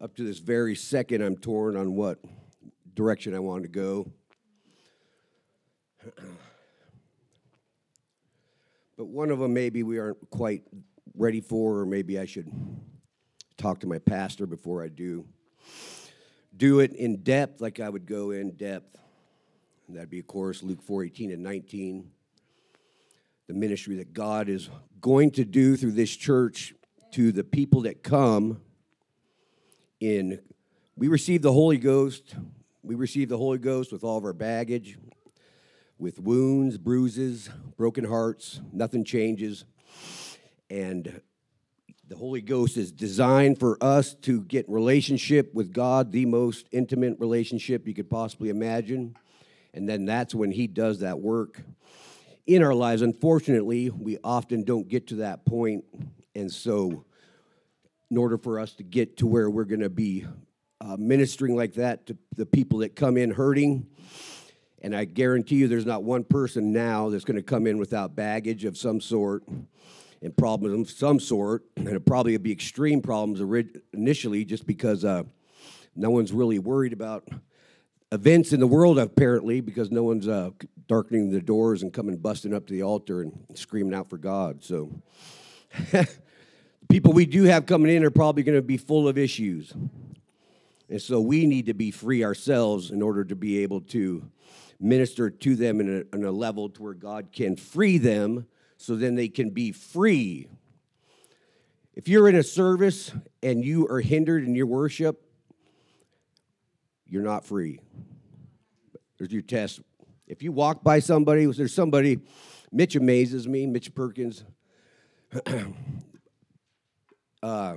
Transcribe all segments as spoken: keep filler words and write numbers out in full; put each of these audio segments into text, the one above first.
Up to this very second, I'm torn on what direction I want to go. But one of them maybe we aren't quite ready for, or maybe I should talk to my pastor before I do. Do it in depth like I would go in depth. And that'd be, of course, Luke four eighteen and nineteen. The ministry that God is going to do through this church to the people that come in. We receive the Holy Ghost. We receive the Holy Ghost with all of our baggage, with wounds, bruises, broken hearts. Nothing changes. And the Holy Ghost is designed for us to get relationship with God, the most intimate relationship you could possibly imagine. And then that's when he does that work in our lives. Unfortunately, we often don't get to that point. And so in order for us to get to where we're going to be uh, ministering like that to the people that come in hurting, and I guarantee you there's not one person now that's going to come in without baggage of some sort and problems of some sort, and it'll probably be extreme problems initially just because uh, no one's really worried about events in the world, apparently, because no one's uh, darkening the doors and coming busting up to the altar and screaming out for God. So people we do have coming in are probably going to be full of issues. And so we need to be free ourselves in order to be able to minister to them in a, in a level to where God can free them so then they can be free. If you're in a service and you are hindered in your worship, you're not free. There's your test. If you walk by somebody, there's somebody, Mitch amazes me, Mitch Perkins. uh,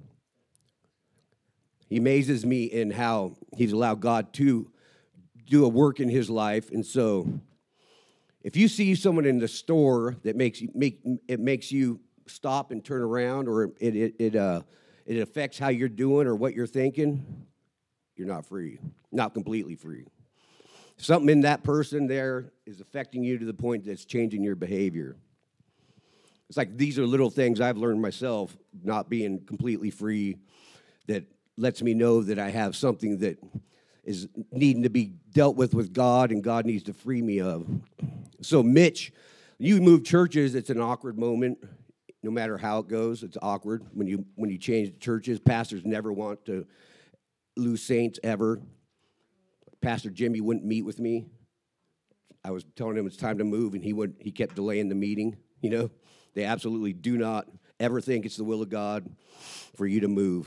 he amazes me in how he's allowed God to do a work in his life. And so if you see someone in the store that makes you make it makes you stop and turn around, or it it it uh it affects how you're doing or what you're thinking, you're not free, not completely free. Something in that person there is affecting you to the point that's changing your behavior. It's like these are little things I've learned myself, not being completely free, that lets me know that I have something that is needing to be dealt with with God, and God needs to free me of. So, Mitch, you move churches, it's an awkward moment. No matter how it goes, it's awkward. When you when you change churches, pastors never want to lose saints ever. Pastor Jimmy wouldn't meet with me. I was telling him it's time to move, and he would he kept delaying the meeting. You know, they absolutely do not ever think it's the will of God for you to move.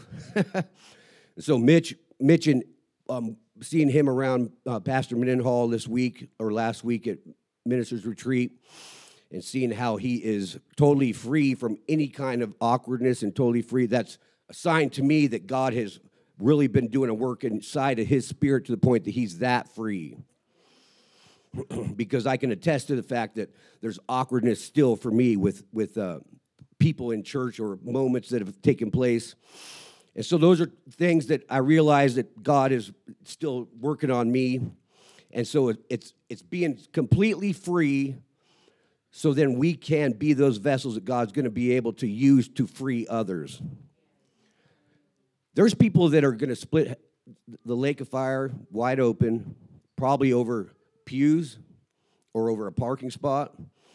So, Mitch, Mitch, and um, seeing him around uh, Pastor Mendenhall this week or last week at Ministers Retreat, and seeing how he is totally free from any kind of awkwardness and totally free, that's a sign to me that God has really been doing a work inside of his spirit to the point that he's that free. Because I can attest to the fact that there's awkwardness still for me with, with uh, people in church or moments that have taken place. And so those are things that I realize that God is still working on me. And so it, it's it's being completely free, so then we can be those vessels that God's going to be able to use to free others. There's people that are going to split the lake of fire wide open, probably over pews or over a parking spot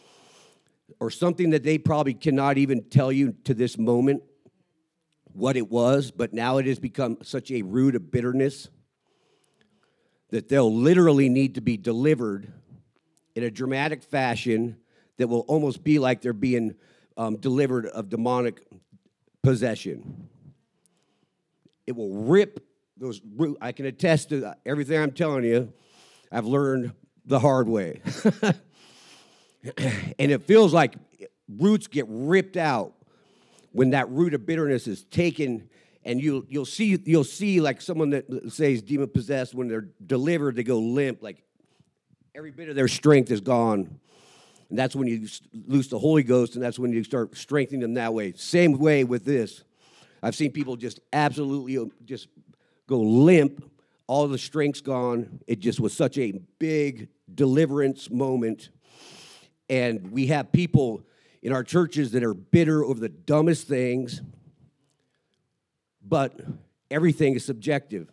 or something that they probably cannot even tell you to this moment what it was, but now it has become such a root of bitterness that they'll literally need to be delivered in a dramatic fashion that will almost be like they're being um, delivered of demonic possession. It will rip those roots. I can attest to everything I'm telling you. I've learned the hard way. And it feels like roots get ripped out when that root of bitterness is taken. And you'll you'll see you'll see like someone that says demon possessed, when they're delivered, they go limp, like every bit of their strength is gone. And that's when you loose the Holy Ghost, and that's when you start strengthening them that way. Same way with this. I've seen people just absolutely just go limp, all the strength's gone. It just was such a big deliverance moment. And we have people in our churches that are bitter over the dumbest things. But everything is subjective.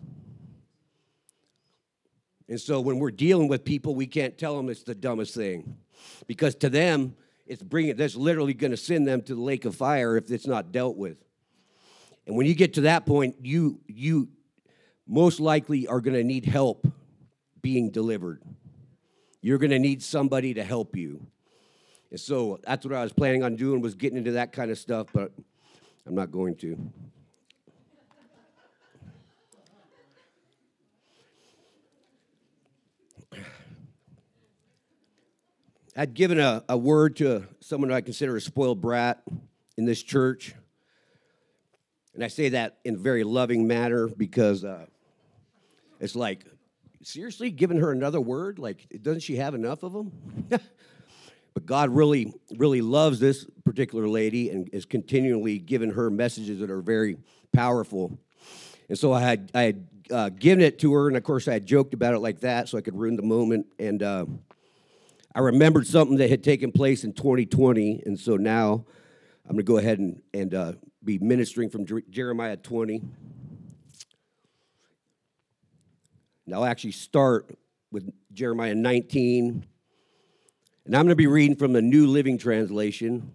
And so when we're dealing with people, we can't tell them it's the dumbest thing. Because to them, it's bringing, that's literally going to send them to the lake of fire if it's not dealt with. And when you get to that point, you you most likely are going to need help being delivered. You're going to need somebody to help you. And so that's what I was planning on doing, was getting into that kind of stuff, but I'm not going to. I'd given a, a word to someone I consider a spoiled brat in this church. And I say that in a very loving manner because uh, it's like, seriously, giving her another word? Like, doesn't she have enough of them? But God really, really loves this particular lady and is continually giving her messages that are very powerful. And so I had I had uh, given it to her, and of course I had joked about it like that so I could ruin the moment. And uh, I remembered something that had taken place in twenty twenty, and so now I'm going to go ahead and, and uh, be ministering from Jer- Jeremiah twenty. And I'll actually start with Jeremiah nineteen. And I'm going to be reading from the New Living Translation.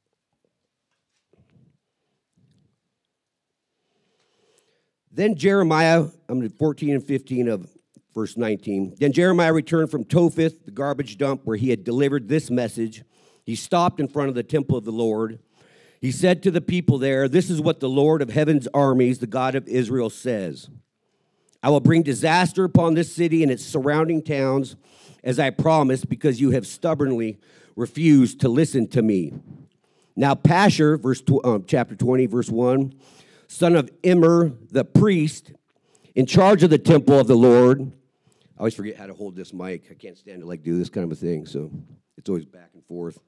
Then Jeremiah, I'm going to fourteen and fifteen of verse nineteen. Then Jeremiah returned from Topheth, the garbage dump, where he had delivered this message. He stopped in front of the temple of the Lord. He said to the people there, "This is what the Lord of heaven's armies, the God of Israel, says. I will bring disaster upon this city and its surrounding towns, as I promised, because you have stubbornly refused to listen to me." Now Pashur, verse tw- um, chapter twenty, verse one, son of Immer the priest, in charge of the temple of the Lord. I always forget how to hold this mic. I can't stand to like do this kind of a thing, so it's always back and forth.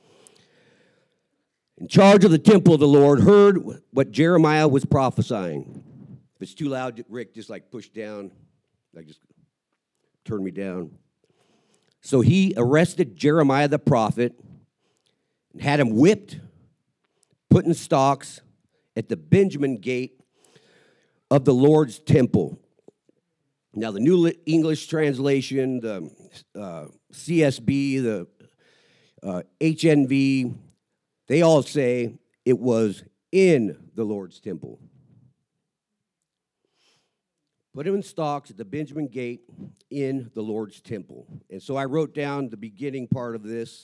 In charge of the temple of the Lord, heard what Jeremiah was prophesying. If it's too loud, Rick, just like push down, like just turn me down. So he arrested Jeremiah the prophet and had him whipped, put in stocks at the Benjamin gate of the Lord's temple. Now, the New English Translation, the uh, C S B, the uh, H N V, they all say it was in the Lord's temple. Put him in stocks at the Benjamin gate in the Lord's temple. And so I wrote down the beginning part of this.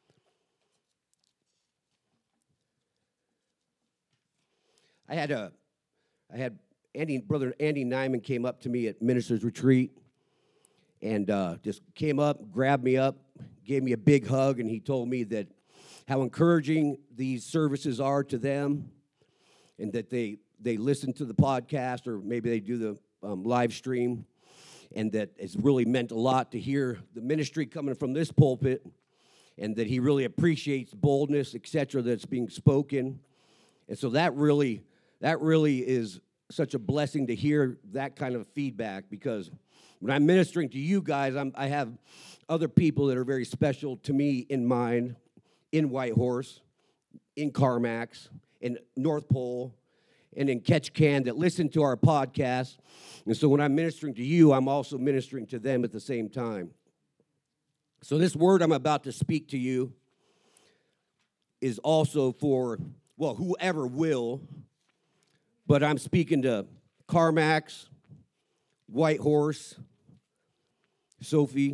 I had a, I had Andy, brother Andy Nyman came up to me at Minister's Retreat and uh, just came up, grabbed me up, gave me a big hug, and he told me that how encouraging these services are to them, and that they they listen to the podcast, or maybe they do the um, live stream, and that it's really meant a lot to hear the ministry coming from this pulpit, and that he really appreciates boldness, et cetera, that's being spoken. And so that really, that really is such a blessing to hear that kind of feedback, because when I'm ministering to you guys, I'm, I have other people that are very special to me in mind, in Whitehorse, in Carmax, in North Pole, and in Ketchikan that listen to our podcast. And so when I'm ministering to you, I'm also ministering to them at the same time. So this word I'm about to speak to you is also for, well, whoever will, but I'm speaking to Carmax, Whitehorse, Sophie,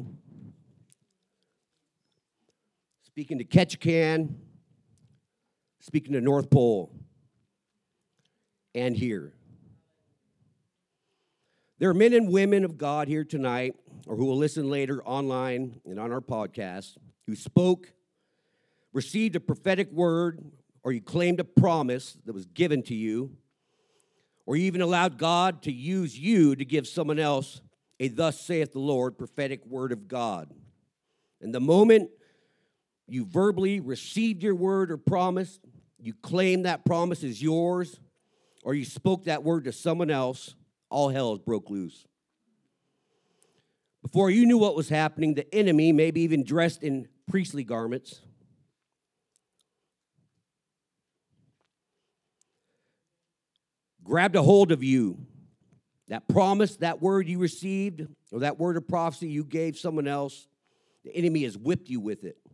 speaking to Ketchikan, speaking to North Pole, and here. There are men and women of God here tonight, or who will listen later online and on our podcast, who spoke, received a prophetic word, or you claimed a promise that was given to you, or you even allowed God to use you to give someone else a "thus saith the Lord" prophetic word of God. And the moment you verbally received your word or promise, you claim that promise is yours, or you spoke that word to someone else, all hell broke loose. Before you knew what was happening, the enemy, maybe even dressed in priestly garments, grabbed a hold of you. That promise, that word you received, or that word of prophecy you gave someone else, the enemy has whipped you with it.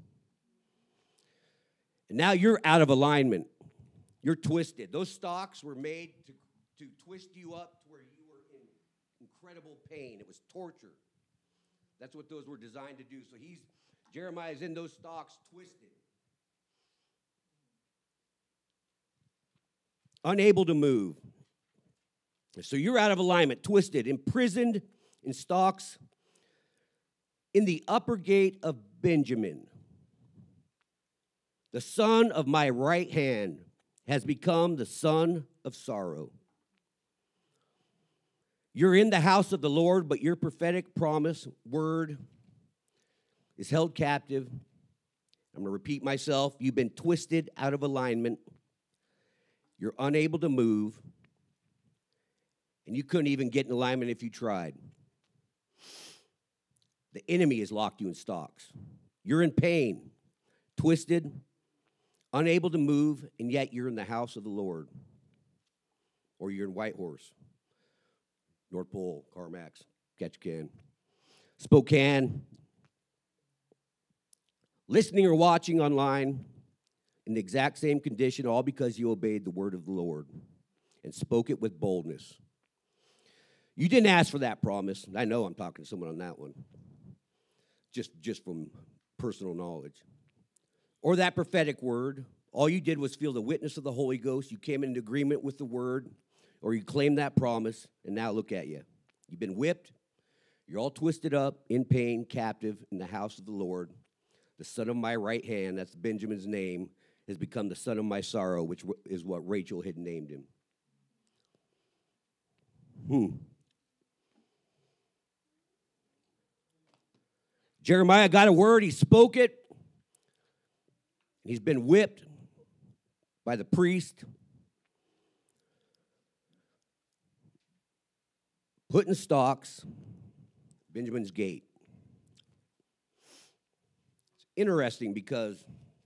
And now you're out of alignment. You're twisted. Those stocks were made to, to twist you up to where you were in incredible pain. It was torture. That's what those were designed to do. So he's, Jeremiah's in those stocks twisted. Unable to move. So you're out of alignment, twisted, imprisoned in stocks in the upper gate of Benjamin. The son of my right hand has become the son of sorrow. You're in the house of the Lord, but your prophetic promise, word, is held captive. I'm going to repeat myself. You've been twisted out of alignment. You're unable to move. And you couldn't even get in alignment if you tried. The enemy has locked you in stocks. You're in pain, twisted, unable to move, and yet you're in the house of the Lord. Or you're in Whitehorse, North Pole, Carmax, Ketchikan, Spokane. Listening or watching online in the exact same condition, all because you obeyed the word of the Lord and spoke it with boldness. You didn't ask for that promise. I know I'm talking to someone on that one. Just, just from personal knowledge. Or that prophetic word. All you did was feel the witness of the Holy Ghost. You came into agreement with the word, or you claimed that promise, and now look at you. You've been whipped. You're all twisted up, in pain, captive in the house of the Lord. The son of my right hand, that's Benjamin's name, has become the son of my sorrow, which is what Rachel had named him. Hmm. Jeremiah got a word, he spoke it. He's been whipped by the priest, put in stocks, Benjamin's gate. It's interesting because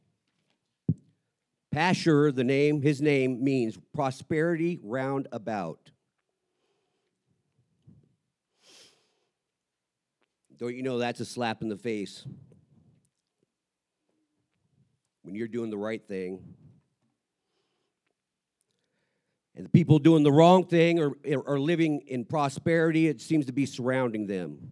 Pashur, the name, his name means prosperity round about. Don't you know that's a slap in the face? When you're doing the right thing, and the people doing the wrong thing or are living in prosperity, it seems to be surrounding them.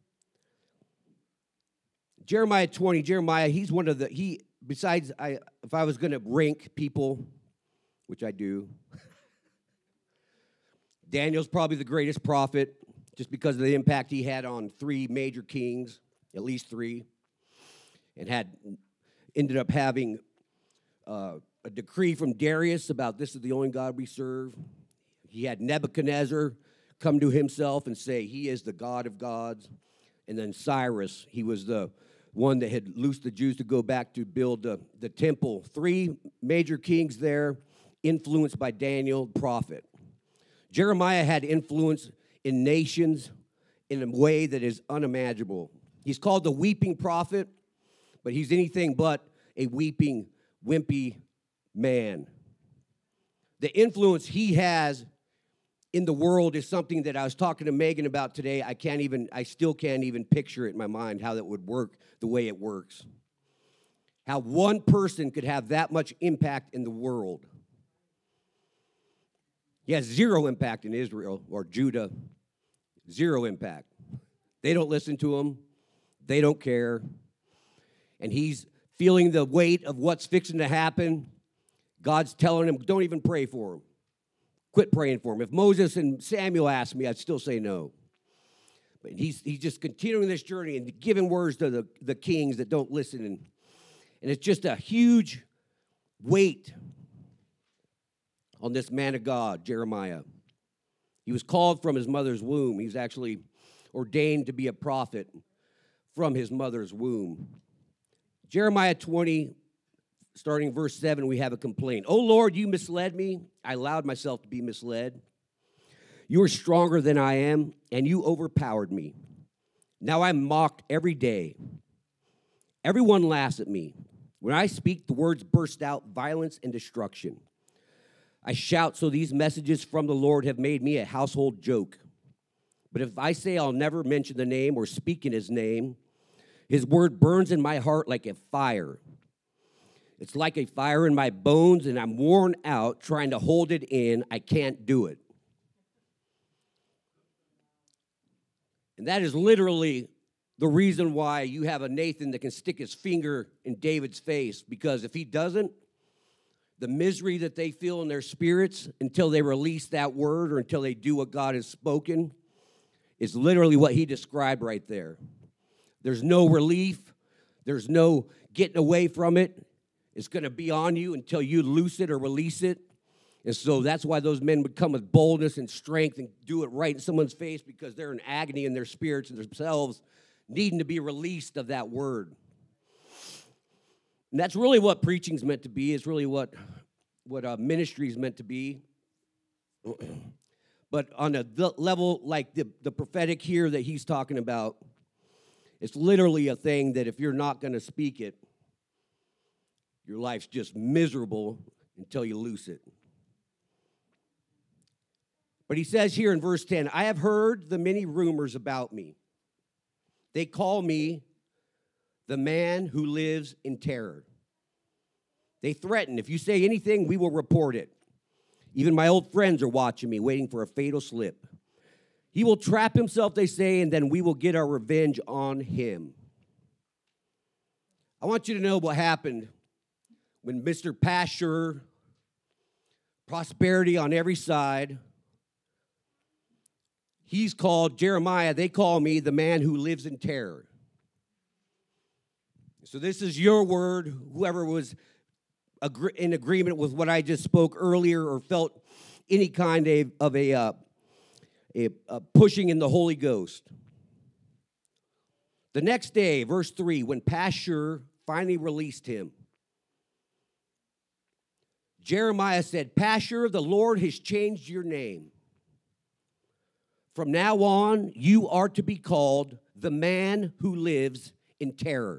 Jeremiah twenty, Jeremiah, he's one of the, he, besides, I, if I was going to rank people, which I do, Daniel's probably the greatest prophet, just because of the impact he had on three major kings, at least three, and had ended up having uh, a decree from Darius about this is the only God we serve. He had Nebuchadnezzar come to himself and say he is the God of gods. And then Cyrus, he was the one that had loosed the Jews to go back to build the, the temple. Three major kings there, influenced by Daniel, prophet. Jeremiah had influence in nations in a way that is unimaginable. He's called the weeping prophet, but he's anything but a weeping, wimpy man. The influence he has in the world is something that I was talking to Megan about today. I can't even, I still can't even picture it in my mind how that would work the way it works. How one person could have that much impact in the world. He has zero impact in Israel or Judah. Zero impact. They don't listen to him. They don't care. And he's feeling the weight of what's fixing to happen. God's telling him, don't even pray for him. Quit praying for him. If Moses and Samuel asked me, I'd still say no. But he's he's just continuing this journey and giving words to the, the kings that don't listen. And, and it's just a huge weight on this man of God, Jeremiah. He was called from his mother's womb. He's actually ordained to be a prophet from his mother's womb. Jeremiah twenty, starting verse seven, we have a complaint. "O Lord, you misled me. I allowed myself to be misled. You are stronger than I am, and you overpowered me. Now I'm mocked every day. Everyone laughs at me. When I speak, the words burst out, violence and destruction. I shout, so these messages from the Lord have made me a household joke. But if I say I'll never mention the name or speak in his name, his word burns in my heart like a fire. It's like a fire in my bones, and I'm worn out trying to hold it in. I can't do it. And that is literally the reason why you have a Nathan that can stick his finger in David's face, because if he doesn't, the misery that they feel in their spirits until they release that word or until they do what God has spoken is literally what he described right there. There's no relief. There's no getting away from it. It's going to be on you until you loose it or release it. And so that's why those men would come with boldness and strength and do it right in someone's face, because they're in agony in their spirits and themselves, needing to be released of that word. And that's really what preaching's meant to be. It's really what, what uh, ministry is meant to be. But on a the level like the, the prophetic here that he's talking about, it's literally a thing that if you're not going to speak it, your life's just miserable until you loose it. But he says here in verse ten, I have heard the many rumors about me. They call me the man who lives in terror. They threaten, if you say anything, we will report it. Even my old friends are watching me, waiting for a fatal slip. He will trap himself, they say, and then we will get our revenge on him. I want you to know what happened when Mister Pastor, prosperity on every side, he's called Jeremiah, they call me the man who lives in terror. So this is your word, whoever was in agreement with what I just spoke earlier or felt any kind of, of a, uh, a, a pushing in the Holy Ghost. The next day, verse three, when Pashur finally released him, Jeremiah said, Pashur, the Lord has changed your name. From now on, you are to be called the man who lives in terror.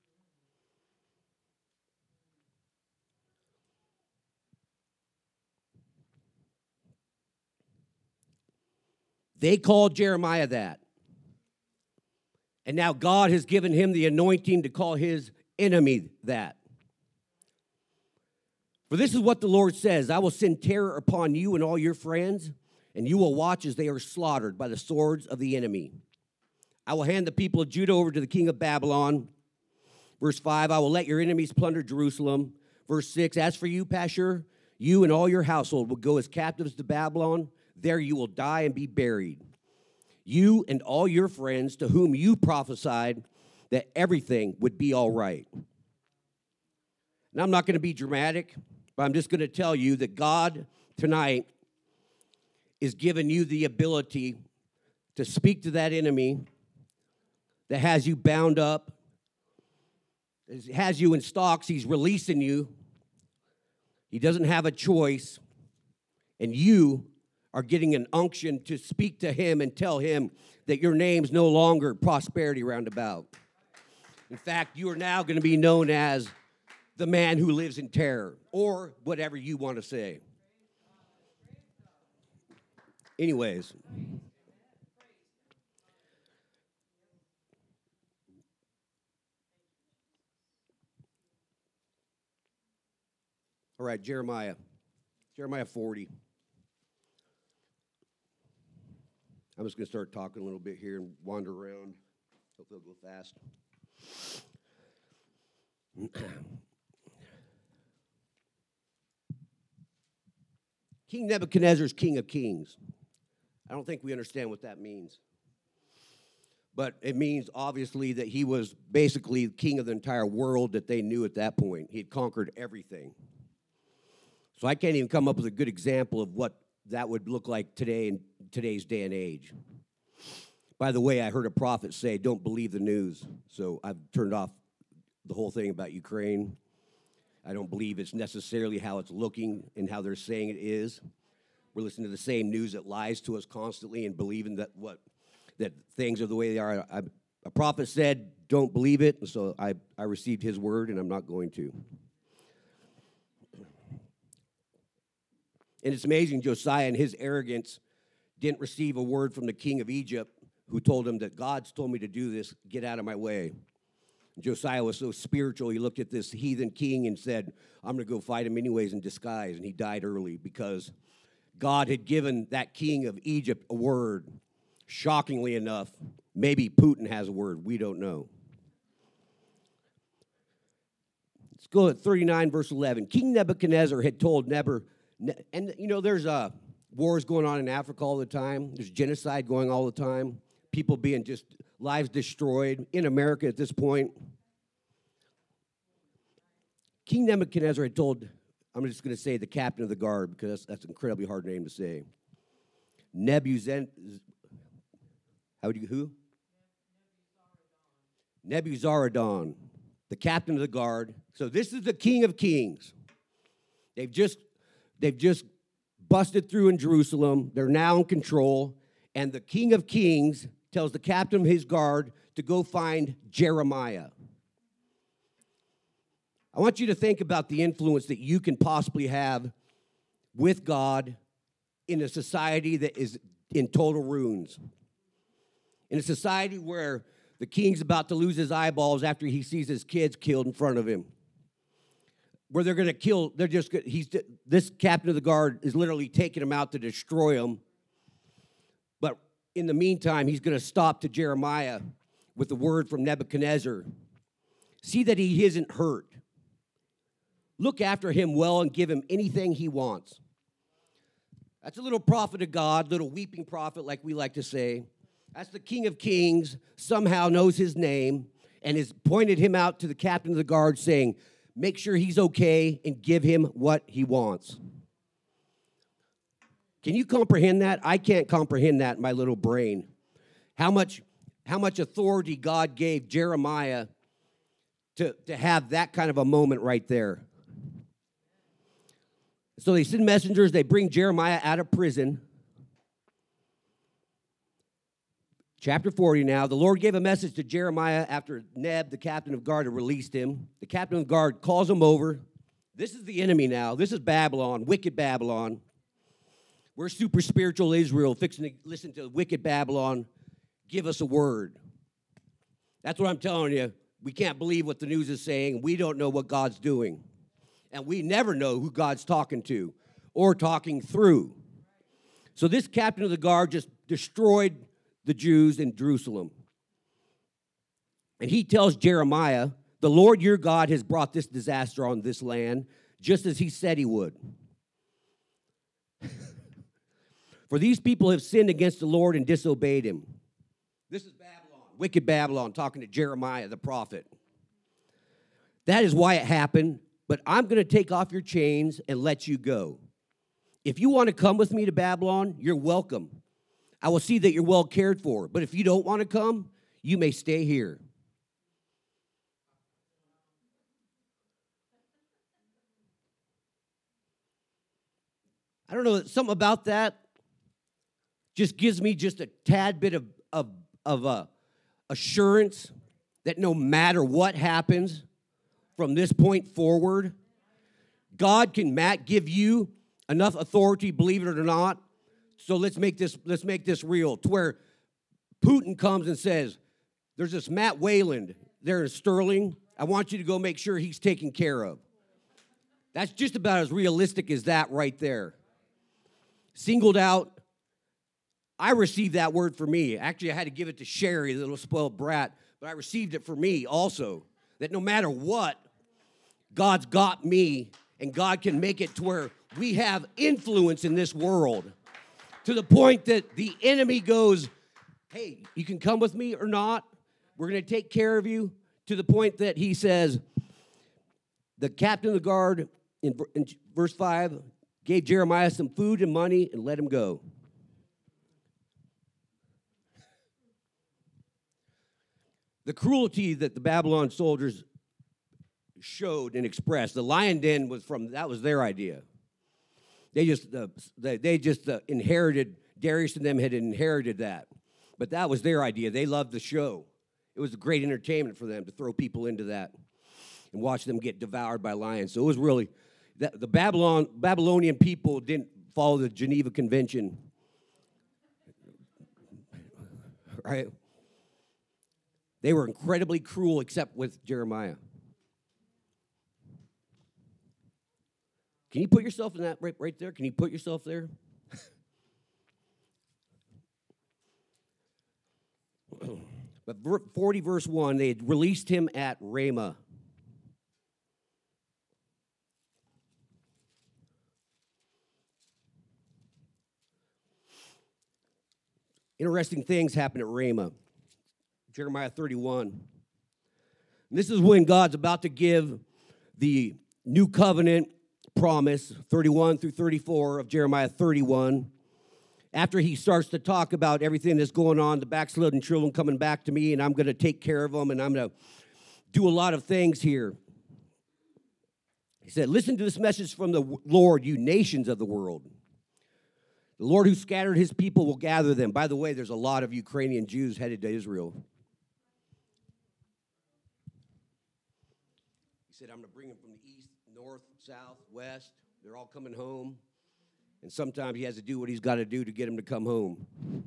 They called Jeremiah that. And now God has given him the anointing to call his enemy that. For this is what the Lord says, I will send terror upon you and all your friends, and you will watch as they are slaughtered by the swords of the enemy. I will hand the people of Judah over to the king of Babylon. Verse five, I will let your enemies plunder Jerusalem. Verse six, as for you, Pashur, you and all your household will go as captives to Babylon. There you will die and be buried. You and all your friends to whom you prophesied that everything would be all right. Now, I'm not going to be dramatic, but I'm just going to tell you that God tonight is giving you the ability to speak to that enemy that has you bound up, has you in stocks. He's releasing you. He doesn't have a choice, and you are getting an unction to speak to him and tell him that your name's no longer prosperity roundabout. In fact, you are now going to be known as the man who lives in terror, or whatever you want to say. Anyways. All right, Jeremiah. Jeremiah forty. I'm just going to start talking a little bit here and wander around. Hopefully it'll go fast. King Nebuchadnezzar is king of kings. I don't think we understand what that means. But it means, obviously, that he was basically king of the entire world that they knew at that point. He had conquered everything. So I can't even come up with a good example of what that would look like today in today's day and age. By the way, I heard a prophet say, don't believe the news. So I've turned off the whole thing about Ukraine. I don't believe it's necessarily how it's looking and how they're saying it is. We're listening to the same news that lies to us constantly and believing that what that things are the way they are. I, a prophet said, don't believe it, and so I, I received his word, and I'm not going to. And it's amazing, Josiah in his arrogance didn't receive a word from the king of Egypt who told him that God's told me to do this, get out of my way. Josiah was so spiritual, he looked at this heathen king and said, I'm going to go fight him anyways in disguise, and he died early because God had given that king of Egypt a word. Shockingly enough, maybe Putin has a word, we don't know. Let's go at thirty-nine, verse eleven. King Nebuchadnezzar had told Nebuchadnezzar, and you know, there's uh, wars going on in Africa all the time. There's genocide going all the time. People being just, lives destroyed in America at this point. King Nebuchadnezzar had told, I'm just going to say the captain of the guard, because that's, that's an incredibly hard name to say. Nebuzaradan, how do you, who? Nebuzaradan, the captain of the guard. So this is the king of kings. They've just, they've just busted through in Jerusalem. They're now in control. And the king of kings tells the captain of his guard to go find Jeremiah. I want you to think about the influence that you can possibly have with God in a society that is in total ruins. In a society where the king's about to lose his eyeballs after he sees his kids killed in front of him. Where they're going to kill, they're just, he's, this captain of the guard is literally taking him out to destroy him. But in the meantime, he's going to stop to Jeremiah with the word from Nebuchadnezzar. See that he isn't hurt. Look after him well and give him anything he wants. That's a little prophet of God, little weeping prophet, like we like to say. That's the King of Kings, somehow knows his name, and has pointed him out to the captain of the guard, saying, make sure he's okay and give him what he wants. Can you comprehend that? I can't comprehend that in my little brain. How much, how much authority God gave Jeremiah to, to have that kind of a moment right there. So they send messengers, they bring Jeremiah out of prison. Chapter forty now, the Lord gave a message to Jeremiah after Neb, the captain of guard, had released him. The captain of guard calls him over. This is the enemy now. This is Babylon, wicked Babylon. We're super spiritual Israel, fixing to listen to wicked Babylon. Give us a word. That's what I'm telling you. We can't believe what the news is saying. We don't know what God's doing. And we never know who God's talking to or talking through. So this captain of the guard just destroyed the Jews in Jerusalem. And he tells Jeremiah, the Lord your God has brought this disaster on this land, just as he said he would. For these people have sinned against the Lord and disobeyed him. This is Babylon, wicked Babylon, talking to Jeremiah, the prophet. That is why it happened, but I'm going to take off your chains and let you go. If you want to come with me to Babylon, you're welcome. I will see that you're well cared for. But if you don't want to come, you may stay here. I don't know, something about that just gives me just a tad bit of, of, of uh, assurance that no matter what happens from this point forward, God can Matt, give you enough authority, believe it or not. So let's make this let's make this real, to where Putin comes and says, there's this Matt Wayland there in Sterling. I want you to go make sure he's taken care of. That's just about as realistic as that right there. Singled out. I received that word for me. Actually, I had to give it to Sherry, the little spoiled brat, but I received it for me also. That no matter what, God's got me, and God can make it to where we have influence in this world. To the point that the enemy goes, hey, you can come with me or not. We're going to take care of you. To the point that he says, the captain of the guard, in, in verse five, gave Jeremiah some food and money and let him go. The cruelty that the Babylon soldiers showed and expressed, the lion den was from, that was their idea. They just, uh, they, they just uh, inherited, Darius and them had inherited that. But that was their idea. They loved the show. It was a great entertainment for them to throw people into that and watch them get devoured by lions. So it was really, the, the Babylon, Babylonian people didn't follow the Geneva Convention, right? They were incredibly cruel, except with Jeremiah. Can you put yourself in that right, right there? Can you put yourself there? But forty verse one, they had released him at Ramah. Interesting things happen at Ramah. Jeremiah thirty-one. And this is when God's about to give the new covenant promise, thirty-one through thirty-four of Jeremiah thirty-one. After he starts to talk about everything that's going on, the backslidden children coming back to me, and I'm going to take care of them, and I'm going to do a lot of things here. He said, listen to this message from the Lord, you nations of the world. The Lord who scattered his people will gather them. By the way, there's a lot of Ukrainian Jews headed to Israel. He said, I'm going to bring them from the east, north, south, west. They're all coming home. And sometimes he has to do what he's got to do to get them to come home.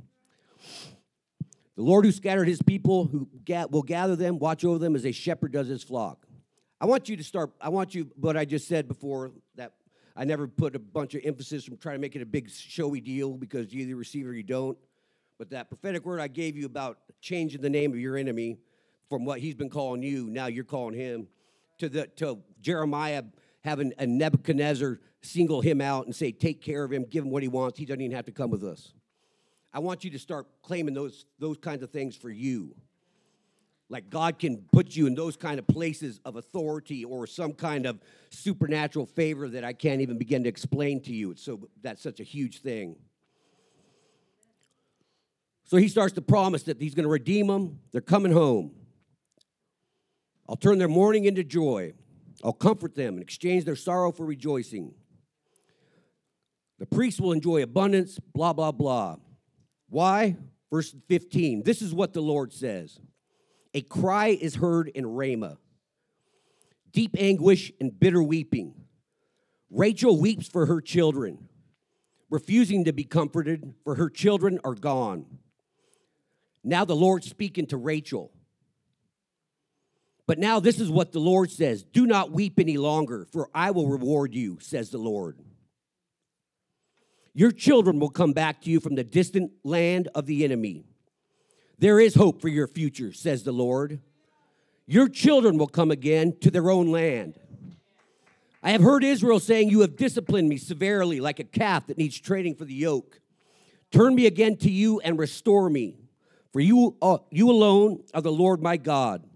The Lord who scattered his people, who will gather them, watch over them as a shepherd does his flock. I want you to start, I want you, what I just said before, that I never put a bunch of emphasis from trying to make it a big showy deal because you either receive it or you don't. But that prophetic word I gave you about changing the name of your enemy from what he's been calling you, now you're calling him, to the to Jeremiah having a Nebuchadnezzar single him out and say, take care of him, give him what he wants. He doesn't even have to come with us. I want you to start claiming those, those kinds of things for you. Like God can put you in those kind of places of authority or some kind of supernatural favor that I can't even begin to explain to you. It's so that's such a huge thing. So he starts to promise that he's going to redeem them. They're coming home. I'll turn their mourning into joy. I'll comfort them and exchange their sorrow for rejoicing. The priests will enjoy abundance, blah, blah, blah. Why? Verse fifteen, this is what the Lord says. A cry is heard in Ramah, deep anguish and bitter weeping. Rachel weeps for her children, refusing to be comforted, for her children are gone. Now the Lord's speaking to Rachel. But now this is what the Lord says. Do not weep any longer, for I will reward you, says the Lord. Your children will come back to you from the distant land of the enemy. There is hope for your future, says the Lord. Your children will come again to their own land. I have heard Israel saying, you have disciplined me severely like a calf that needs training for the yoke. Turn me again to you and restore me, for you, uh, you alone are the Lord my God.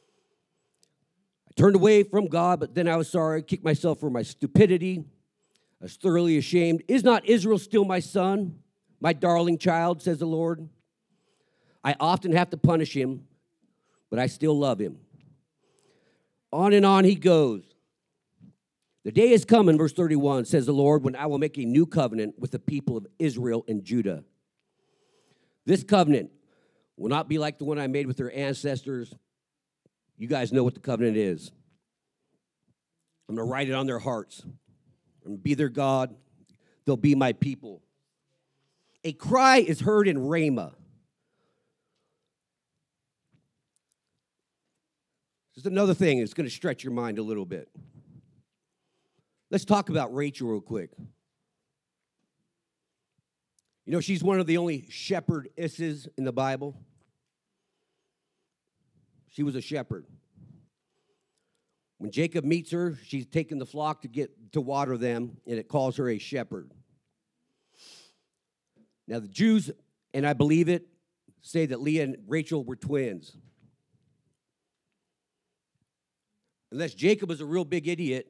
I turned away from God, but then I was sorry, I kicked myself for my stupidity. I was thoroughly ashamed. Is not Israel still my son, my darling child, says the Lord? I often have to punish him, but I still love him. On and on he goes. The day is coming, verse thirty-one, says the Lord, when I will make a new covenant with the people of Israel and Judah. This covenant will not be like the one I made with their ancestors. You guys know what the covenant is. I'm going to write it on their hearts. I'm going to be their God. They'll be my people. A cry is heard in Ramah. This is another thing that's going to stretch your mind a little bit. Let's talk about Rachel real quick. You know, she's one of the only shepherdesses in the Bible. She was a shepherd. When Jacob meets her, she's taken the flock to get to water them, and it calls her a shepherd. Now, the Jews, and I believe it, say that Leah and Rachel were twins. Unless Jacob was a real big idiot,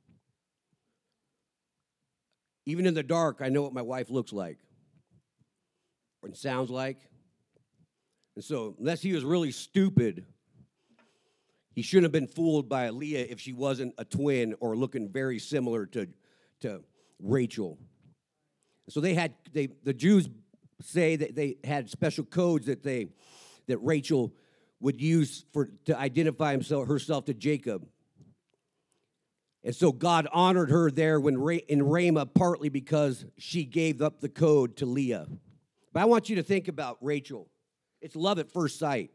even in the dark, I know what my wife looks like and sounds like. And so, unless he was really stupid, he shouldn't have been fooled by Leah if she wasn't a twin or looking very similar to, to Rachel. So they had they the Jews say that they had special codes that they that Rachel would use for to identify himself herself to Jacob. And so God honored her there when Ra- in Ramah, partly because she gave up the code to Leah. But I want you to think about Rachel. It's love at first sight.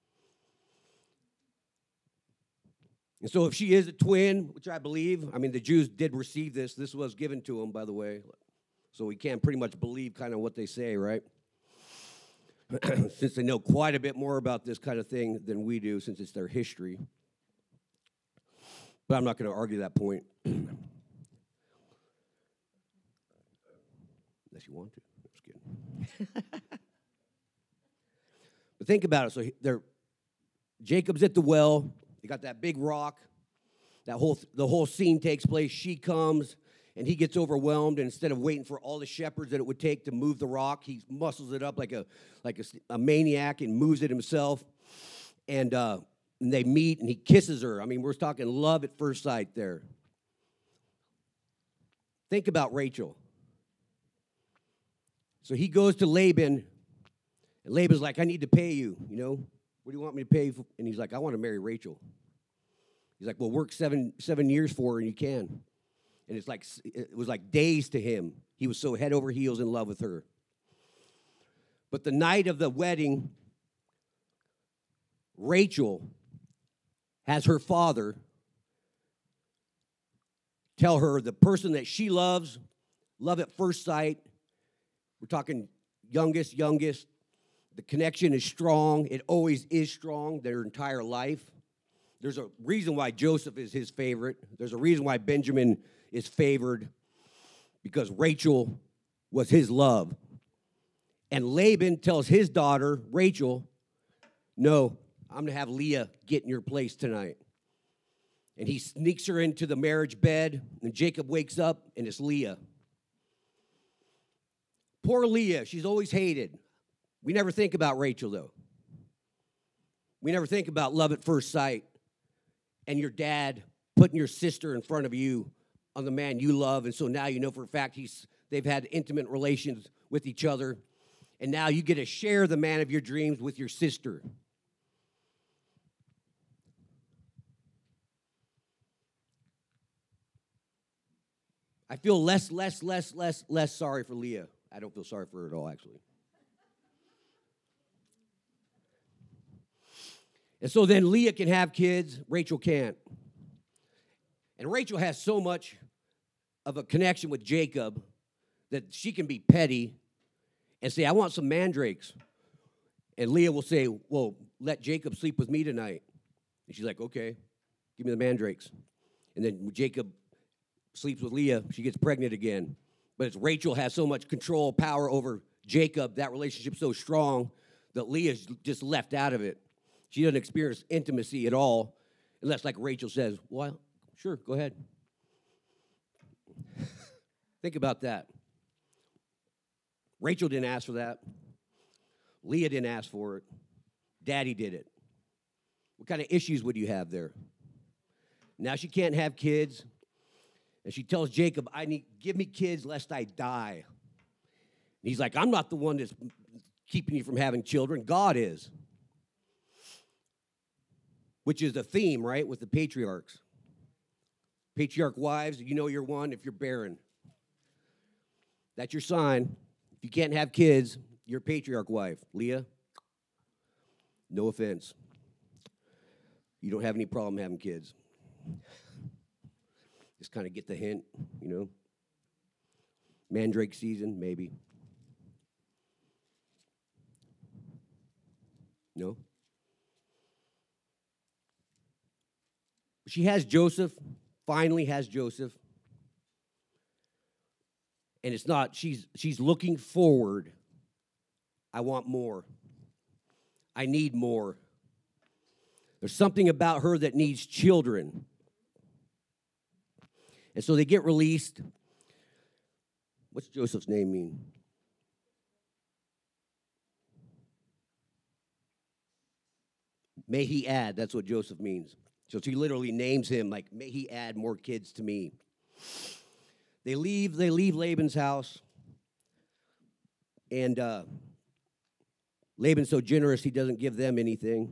And so if she is a twin, which I believe, I mean, the Jews did receive this. This was given to them, by the way. So we can pretty much believe kind of what they say, right? Since they know quite a bit more about this kind of thing than we do, since it's their history. But I'm not going to argue that point. Unless you want to. Just kidding. But think about it. So they're, Jacob's at the well. They got that big rock. That whole the whole scene takes place. She comes, and he gets overwhelmed. And instead of waiting for all the shepherds that it would take to move the rock, he muscles it up like a like a, a maniac and moves it himself. And, uh, and they meet, and he kisses her. I mean, we're talking love at first sight there. Think about Rachel. So he goes to Laban, and Laban's like, I need to pay you, you know. What do you want me to pay you for? And he's like, I want to marry Rachel. He's like, well, work seven seven years for her, and you can. And it's like, it was like days to him. He was so head over heels in love with her. But the night of the wedding, Rachel has her father tell her the person that she loves, love at first sight. We're talking youngest, youngest. The connection is strong. It always is strong their entire life. There's a reason why Joseph is his favorite. There's a reason why Benjamin is favored, because Rachel was his love. And Laban tells his daughter, Rachel, no, I'm going to have Leah get in your place tonight. And he sneaks her into the marriage bed, and Jacob wakes up, and it's Leah. Poor Leah, she's always hated. We never think about Rachel, though. We never think about love at first sight and your dad putting your sister in front of you on the man you love, and so now you know for a fact he's they've had intimate relations with each other, and now you get to share the man of your dreams with your sister. I feel less, less, less, less, less sorry for Leah. I don't feel sorry for her at all, actually. And so then Leah can have kids, Rachel can't. And Rachel has so much of a connection with Jacob that she can be petty and say, I want some mandrakes. And Leah will say, well, let Jacob sleep with me tonight. And she's like, okay, give me the mandrakes. And then when Jacob sleeps with Leah, she gets pregnant again. But it's Rachel has so much control, power over Jacob, that relationship's so strong that Leah's just left out of it. She doesn't experience intimacy at all, unless, like Rachel says, well, sure, go ahead. Think about that. Rachel didn't ask for that. Leah didn't ask for it. Daddy did it. What kind of issues would you have there? Now she can't have kids, and she tells Jacob, I need, give me kids lest I die. And he's like, I'm not the one that's keeping you from having children. God is. Which is the theme, right, with the patriarchs. Patriarch wives, you know you're one if you're barren. That's your sign. If you can't have kids, you're a patriarch wife. Leah, no offense. You don't have any problem having kids. Just kind of get the hint, you know. Mandrake season, maybe. No? She has Joseph, finally has Joseph. And it's not, she's she's looking forward. I want more. I need more. There's something about her that needs children. And so they get released. What's Joseph's name mean? May he add, that's what Joseph means. So she literally names him like, may he add more kids to me. They leave, they leave Laban's house. And uh, Laban's so generous, he doesn't give them anything.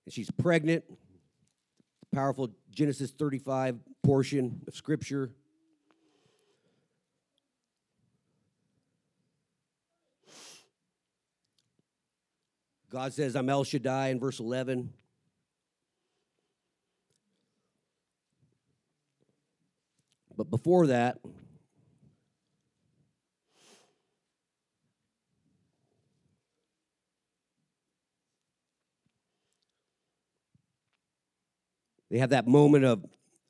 and she's pregnant. Powerful Genesis thirty-five portion of Scripture. God says, I'm El Shaddai in verse eleven. But before that, they have that moment of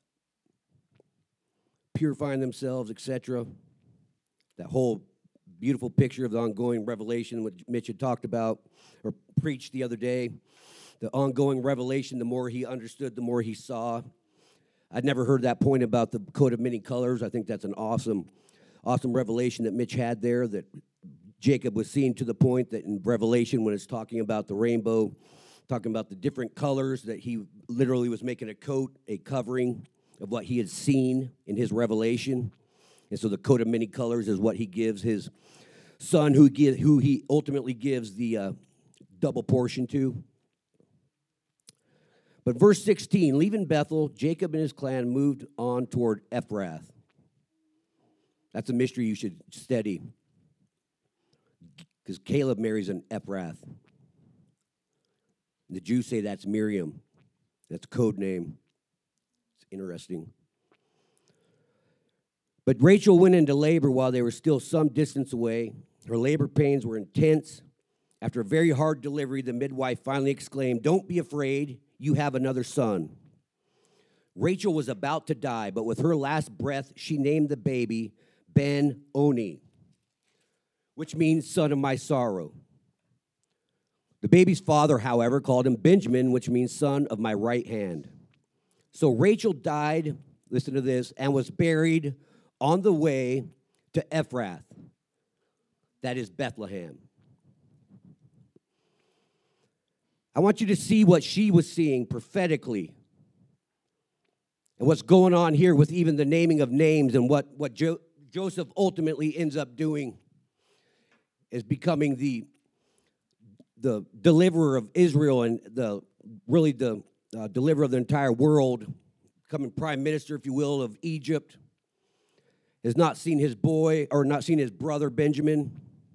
purifying themselves, et cetera. That whole beautiful picture of the ongoing revelation, what Mitch had talked about or preached the other day. The ongoing revelation, the more he understood, the more he saw. I'd never heard that point about the coat of many colors. I think that's an awesome, awesome revelation that Mitch had there, that Jacob was seeing, to the point that in Revelation, when it's talking about the rainbow, talking about the different colors, that he literally was making a coat, a covering of what he had seen in his revelation. And so the coat of many colors is what he gives his son, who, give, who he ultimately gives the uh, double portion to. But verse sixteen, leaving Bethel, Jacob and his clan moved on toward Ephrath. That's a mystery you should study, because Caleb marries an Ephrath. The Jews say that's Miriam. That's a code name. It's interesting. But Rachel went into labor while they were still some distance away. Her labor pains were intense. After a very hard delivery, the midwife finally exclaimed, "Don't be afraid, you have another son." Rachel was about to die, but with her last breath, she named the baby Ben-Oni, which means son of my sorrow. The baby's father, however, called him Benjamin, which means son of my right hand. So Rachel died, listen to this, and was buried on the way to Ephrath, that is Bethlehem. I want you to see what she was seeing prophetically, and what's going on here with even the naming of names, and what, what jo- Joseph ultimately ends up doing is becoming the, the deliverer of Israel, and the really the uh, deliverer of the entire world, becoming prime minister, if you will, of Egypt. Has not seen his boy, or not seen his brother Benjamin.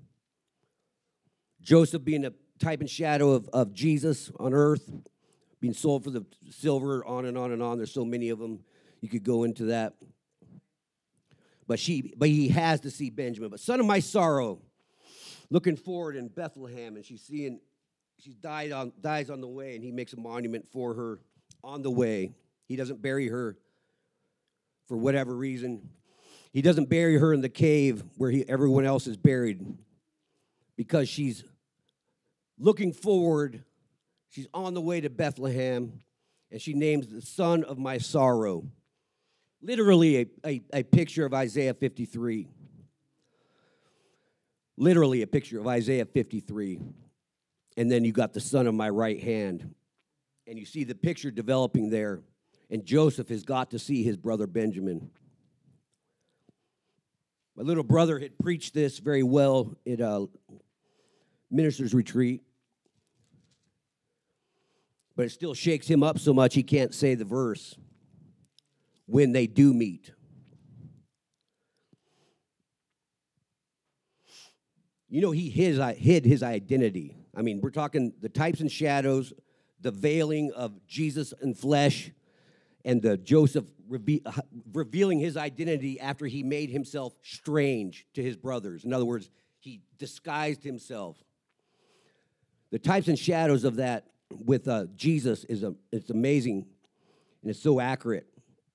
Joseph being a type and shadow of, of Jesus on earth, being sold for the silver, on and on and on. There's so many of them. You could go into that. But she, but he has to see Benjamin. But son of my sorrow, looking forward in Bethlehem, and she's seeing, she died on, dies on the way, and he makes a monument for her on the way. He doesn't bury her for whatever reason. He doesn't bury her in the cave where he, everyone else is buried, because she's looking forward. She's on the way to Bethlehem, and she names the son of my sorrow. Literally a, a, a picture of Isaiah fifty-three. Literally a picture of Isaiah fifty-three. And then you got the son of my right hand. And you see the picture developing there. And Joseph has got to see his brother Benjamin. My little brother had preached this very well at a minister's retreat, but it still shakes him up so much he can't say the verse, when they do meet. You know, he hid, hid his identity. I mean, we're talking the types and shadows, the veiling of Jesus in flesh, and the Joseph reve- revealing his identity after he made himself strange to his brothers. In other words, he disguised himself. The types and shadows of that with uh, Jesus is a, it's amazing, and it's so accurate.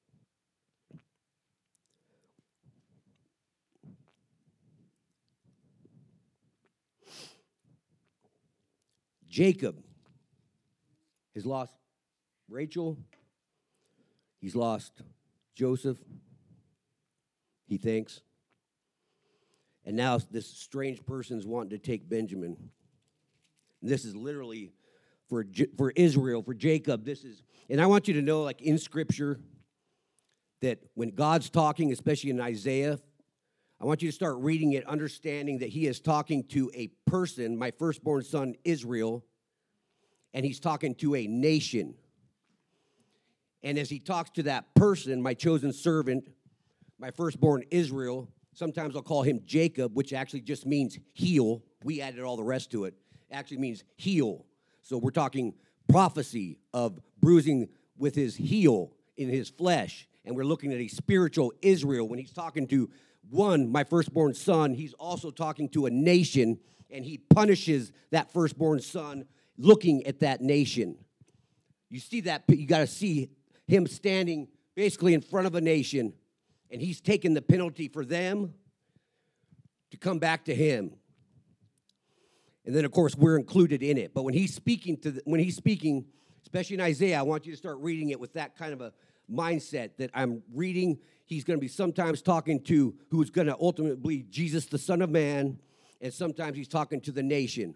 Jacob has lost Rachel. He's lost Joseph, he thinks. And now this strange person's wanting to take Benjamin. And this is literally for, for Israel, for Jacob. This is, and I want you to know, like in Scripture, that when God's talking, especially in Isaiah, I want you to start reading it, understanding that he is talking to a person, my firstborn son, Israel, and he's talking to a nation. And as he talks to that person, my chosen servant, my firstborn Israel, sometimes I'll call him Jacob, which actually just means heel. We added all the rest to it. It actually means heel. So we're talking prophecy of bruising with his heel in his flesh. And we're looking at a spiritual Israel. When he's talking to one, my firstborn son, he's also talking to a nation, and he punishes that firstborn son looking at that nation. You see that, you got to see him standing basically in front of a nation, and he's taking the penalty for them to come back to him. And then, of course, we're included in it. But when he's speaking to, the, when he's speaking, especially in Isaiah, I want you to start reading it with that kind of a mindset that I'm reading. He's going to be sometimes talking to who's going to ultimately be Jesus, the Son of Man, and sometimes he's talking to the nation.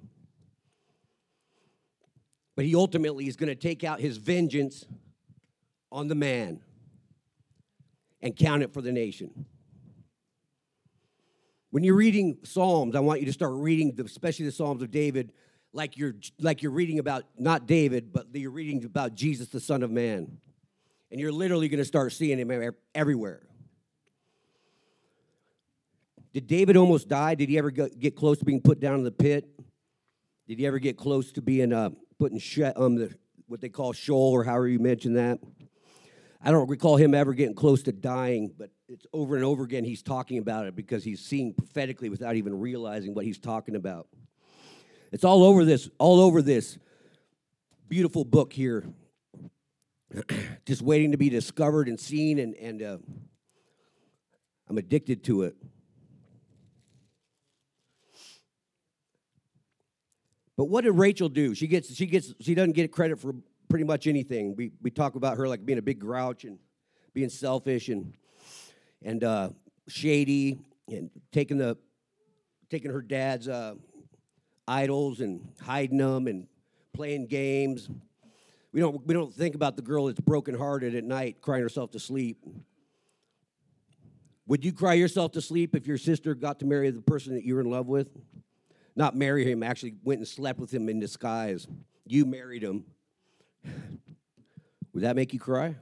But he ultimately is going to take out his vengeance on the man and count it for the nation. When you're reading Psalms, I want you to start reading, the, especially the Psalms of David, like you're like you're reading about not David, but you're reading about Jesus, the Son of Man. And you're literally going to start seeing him everywhere. Did David almost die? Did he ever get close to being put down in the pit? Did he ever get close to being uh, put in sh- um, the, what they call Sheol, or however you mention that? I don't recall him ever getting close to dying, but it's over and over again he's talking about it because he's seeing prophetically without even realizing what he's talking about. It's all over this, all over this beautiful book here, just waiting to be discovered and seen, and, and uh, I'm addicted to it. But what did Rachel do? She gets, she gets, she doesn't get credit for pretty much anything. We we talk about her like being a big grouch and being selfish and and uh, shady and taking the taking her dad's uh, idols and hiding them and playing games. We don't we don't think about the girl that's brokenhearted at night crying herself to sleep. Would you cry yourself to sleep if your sister got to marry the person that you were in love with? Not marry him, actually went and slept with him in disguise. You married him. Would that make you cry?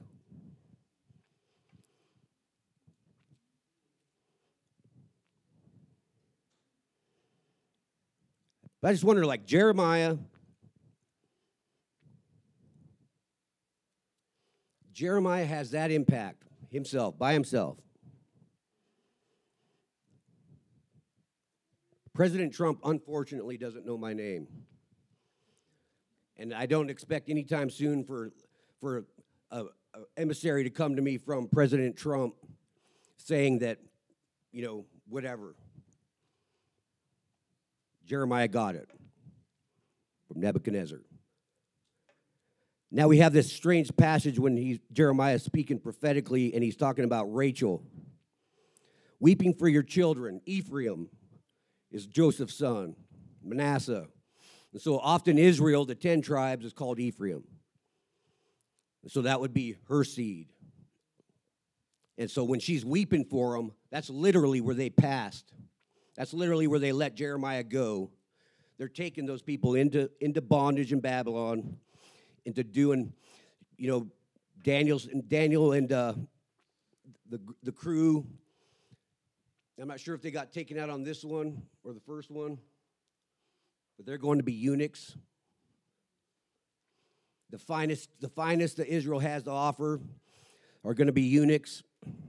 But I just wonder, like Jeremiah, Jeremiah has that impact himself, by himself. President Trump, unfortunately, doesn't know my name. And I don't expect anytime soon for for an emissary to come to me from President Trump saying that, you know, whatever. Jeremiah got it from Nebuchadnezzar. Now we have this strange passage when he, Jeremiah is speaking prophetically, and he's talking about Rachel. Weeping for your children, Ephraim is Joseph's son, Manasseh. And so often Israel, the ten tribes, is called Ephraim. And so that would be her seed. And so when she's weeping for them, that's literally where they passed. That's literally where they let Jeremiah go. They're taking those people into, into bondage in Babylon, into doing, you know, Daniel's, Daniel and uh, the, the crew. I'm not sure if they got taken out on this one or the first one. But they're going to be eunuchs. The finest, the finest that Israel has to offer are going to be eunuchs.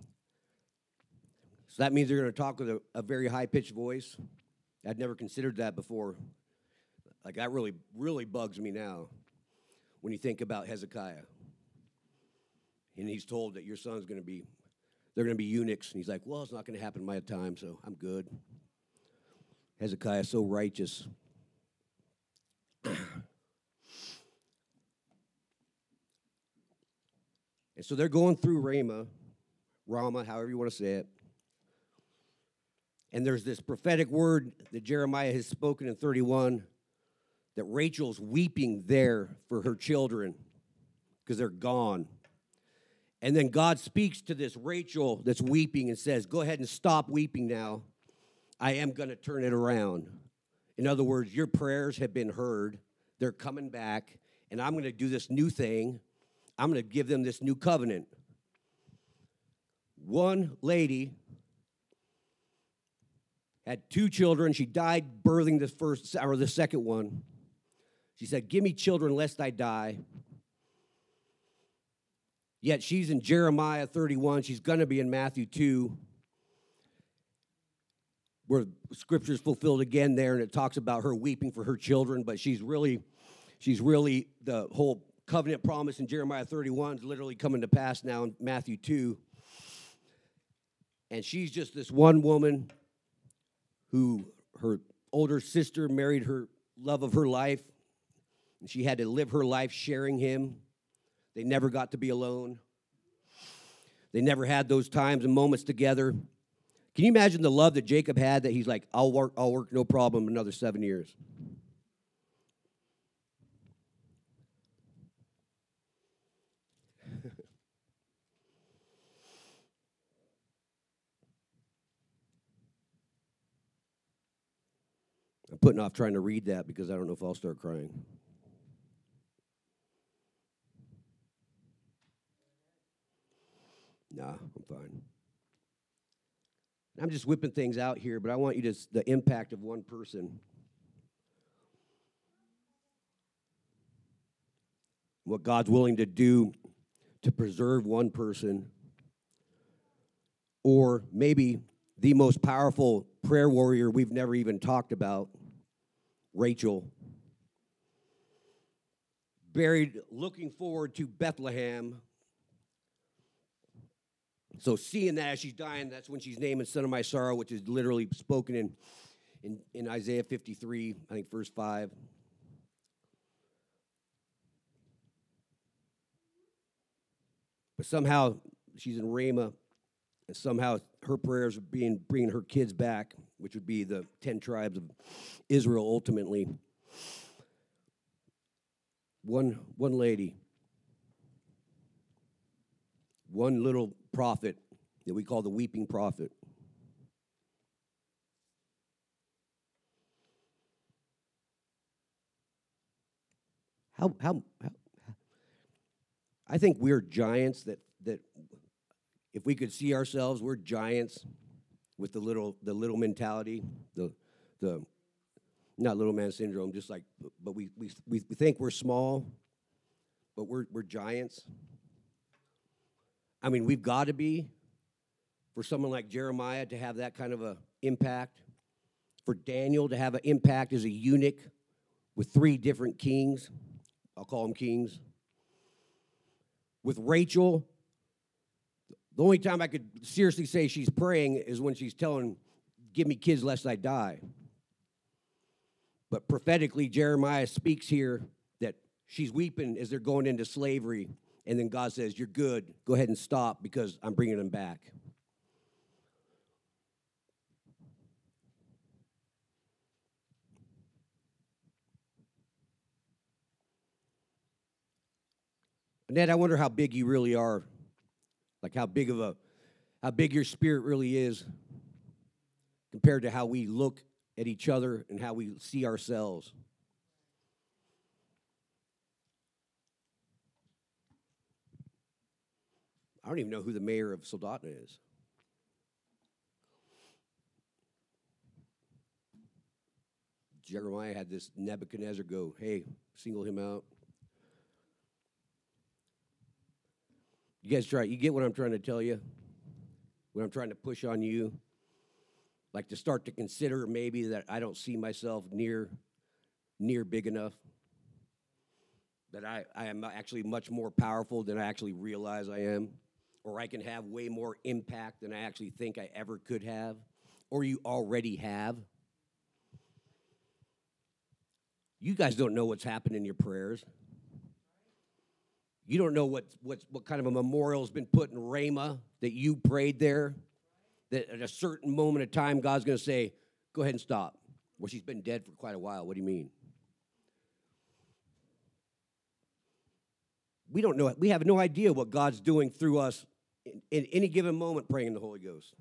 So that means they're going to talk with a, a very high-pitched voice. I'd never considered that before. Like, that really, really bugs me now when you think about Hezekiah. And he's told that your son's going to be, they're going to be eunuchs. And he's like, well, it's not going to happen in my time, so I'm good. Hezekiah is so righteous. And so they're going through Ramah, Ramah, however you want to say it. And there's this prophetic word that Jeremiah has spoken in thirty-one, that Rachel's weeping there for her children because they're gone. And then God speaks to this Rachel that's weeping and says, go ahead and stop weeping now. I am going to turn it around. In other words, your prayers have been heard. They're coming back, and I'm going to do this new thing. I'm going to give them this new covenant. One lady had two children. She died birthing the first or the second one. She said, "Give me children lest I die." Yet she's in Jeremiah thirty-one. She's going to be in Matthew two, where Scripture is fulfilled again there, and it talks about her weeping for her children. But she's really, she's really the whole covenant promise in Jeremiah thirty-one is literally coming to pass now in Matthew two. And she's just this one woman who her older sister married her love of her life, and she had to live her life sharing him. They never got to be alone. They never had those times and moments together. Can you imagine the love that Jacob had, that he's like, I'll work, I'll work, no problem, another seven years. I'm putting off trying to read that because I don't know if I'll start crying. Nah, I'm fine. I'm just whipping things out here, but I want you to, the impact of one person. What God's willing to do to preserve one person. Or maybe the most powerful prayer warrior we've never even talked about, Rachel. Buried, looking forward to Bethlehem. So seeing that as she's dying, that's when she's naming Son of My Sorrow, which is literally spoken in, in, in Isaiah fifty-three, I think verse five. But somehow she's in Ramah, and somehow her prayers are being bringing her kids back, which would be the ten tribes of Israel ultimately. One, one lady, one little prophet that we call the weeping prophet. How, how, how I think we're giants that, that if we could see ourselves, we're giants with the little the little mentality, the the not little man syndrome, just like, but we we we think we're small, but we're we're giants. I mean, we've got to be, for someone like Jeremiah to have that kind of a impact, for Daniel to have an impact as a eunuch with three different kings. I'll call them kings. With Rachel, the only time I could seriously say she's praying is when she's telling, give me kids lest I die. But prophetically, Jeremiah speaks here that she's weeping as they're going into slavery. And then God says, you're good. Go ahead and stop because I'm bringing them back. Ned, I wonder how big you really are. Like how big of a, how big your spirit really is compared to how we look at each other and how we see ourselves. I don't even know who the mayor of Soldotna is. Jeremiah had this Nebuchadnezzar go, hey, single him out. You guys try, you get what I'm trying to tell you? What I'm trying to push on you? Like to start to consider maybe that I don't see myself near, near big enough. That I, I am actually much more powerful than I actually realize I am. Or I can have way more impact than I actually think I ever could have. Or you already have. You guys don't know what's happened in your prayers. You don't know what, what, what kind of a memorial has been put in Ramah that you prayed there, that at a certain moment of time, God's going to say, go ahead and stop. Well, she's been dead for quite a while. What do you mean? We don't know. We have no idea what God's doing through us in, in any given moment praying in the Holy Ghost.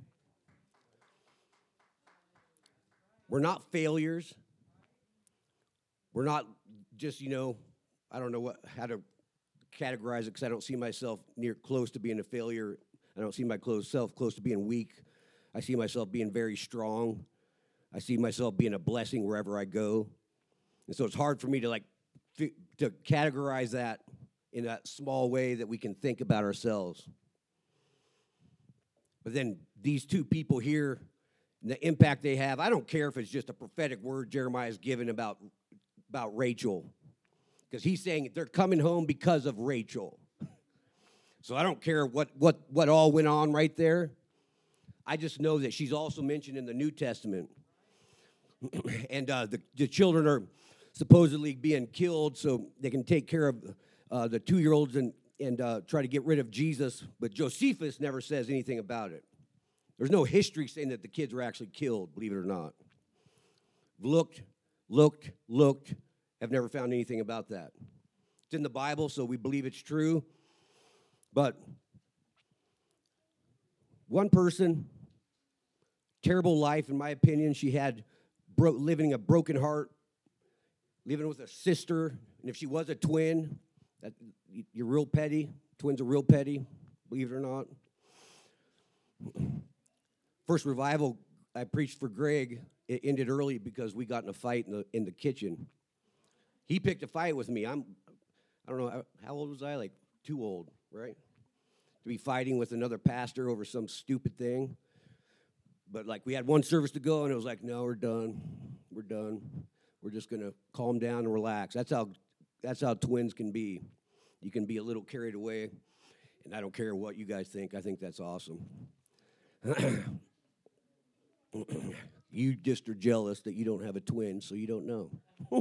We're not failures. We're not just, you know, I don't know what how to categorize it because I don't see myself near close to being a failure. I don't see myself close to being weak. I see myself being very strong. I see myself being a blessing wherever I go. And so it's hard for me to like f- to categorize that in a small way that we can think about ourselves. But then these two people here, the impact they have, I don't care if it's just a prophetic word Jeremiah is given about, about Rachel. Because he's saying they're coming home because of Rachel. So I don't care what, what, what all went on right there. I just know that she's also mentioned in the New Testament. and uh, the, the children are supposedly being killed so they can take care of uh, the two-year-olds and, and uh, try to get rid of Jesus. But Josephus never says anything about it. There's no history saying that the kids were actually killed, believe it or not. Looked, looked, looked, have never found anything about that. It's in the Bible, so we believe it's true. But one person, terrible life, in my opinion. She had bro- living a broken heart, living with a sister, and if she was a twin, that, you're real petty. Twins are real petty, believe it or not. First revival I preached for Greg, it ended early because we got in a fight in the in the kitchen. He picked a fight with me. I'm, I don't know, how old was I? Like too old, right? To be fighting with another pastor over some stupid thing. But like we had one service to go, and it was like, no, we're done. We're done. We're just gonna calm down and relax. That's how that's how twins can be. You can be a little carried away, and I don't care what you guys think. I think that's awesome. You just are jealous that you don't have a twin, so you don't know.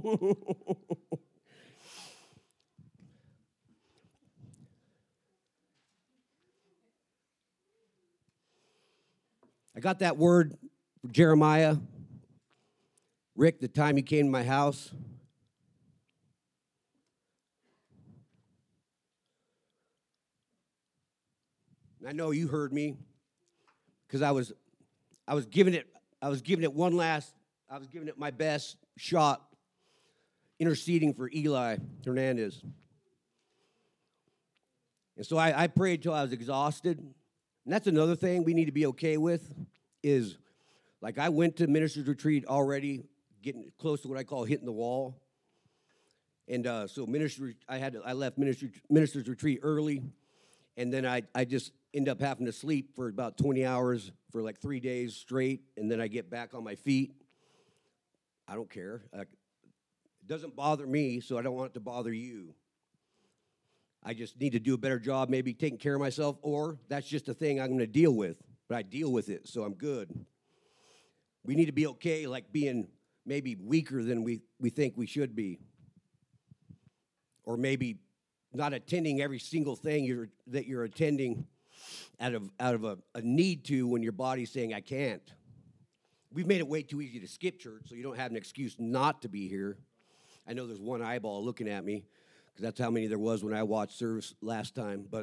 I got that word for Jeremiah. Rick, the time he came to my house, I know you heard me because I was I was giving it I was giving it one last I was giving it my best shot interceding for Eli Hernandez. And so I, I prayed till I was exhausted. And that's another thing we need to be okay with is, like, I went to minister's retreat already, getting close to what I call hitting the wall. And uh, so ministry, I had to, I left ministry, minister's retreat early, and then I, I just end up having to sleep for about twenty hours for like three days straight, and then I get back on my feet. I don't care. I, it doesn't bother me, so I don't want it to bother you. I just need to do a better job maybe taking care of myself, or that's just a thing I'm going to deal with, but I deal with it, so I'm good. We need to be okay, like being maybe weaker than we, we think we should be, or maybe not attending every single thing you're, that you're attending out of, out of a, a need to when your body's saying, I can't. We've made it way too easy to skip church, so you don't have an excuse not to be here. I know there's one eyeball looking at me, because that's how many there was when I watched service last time. But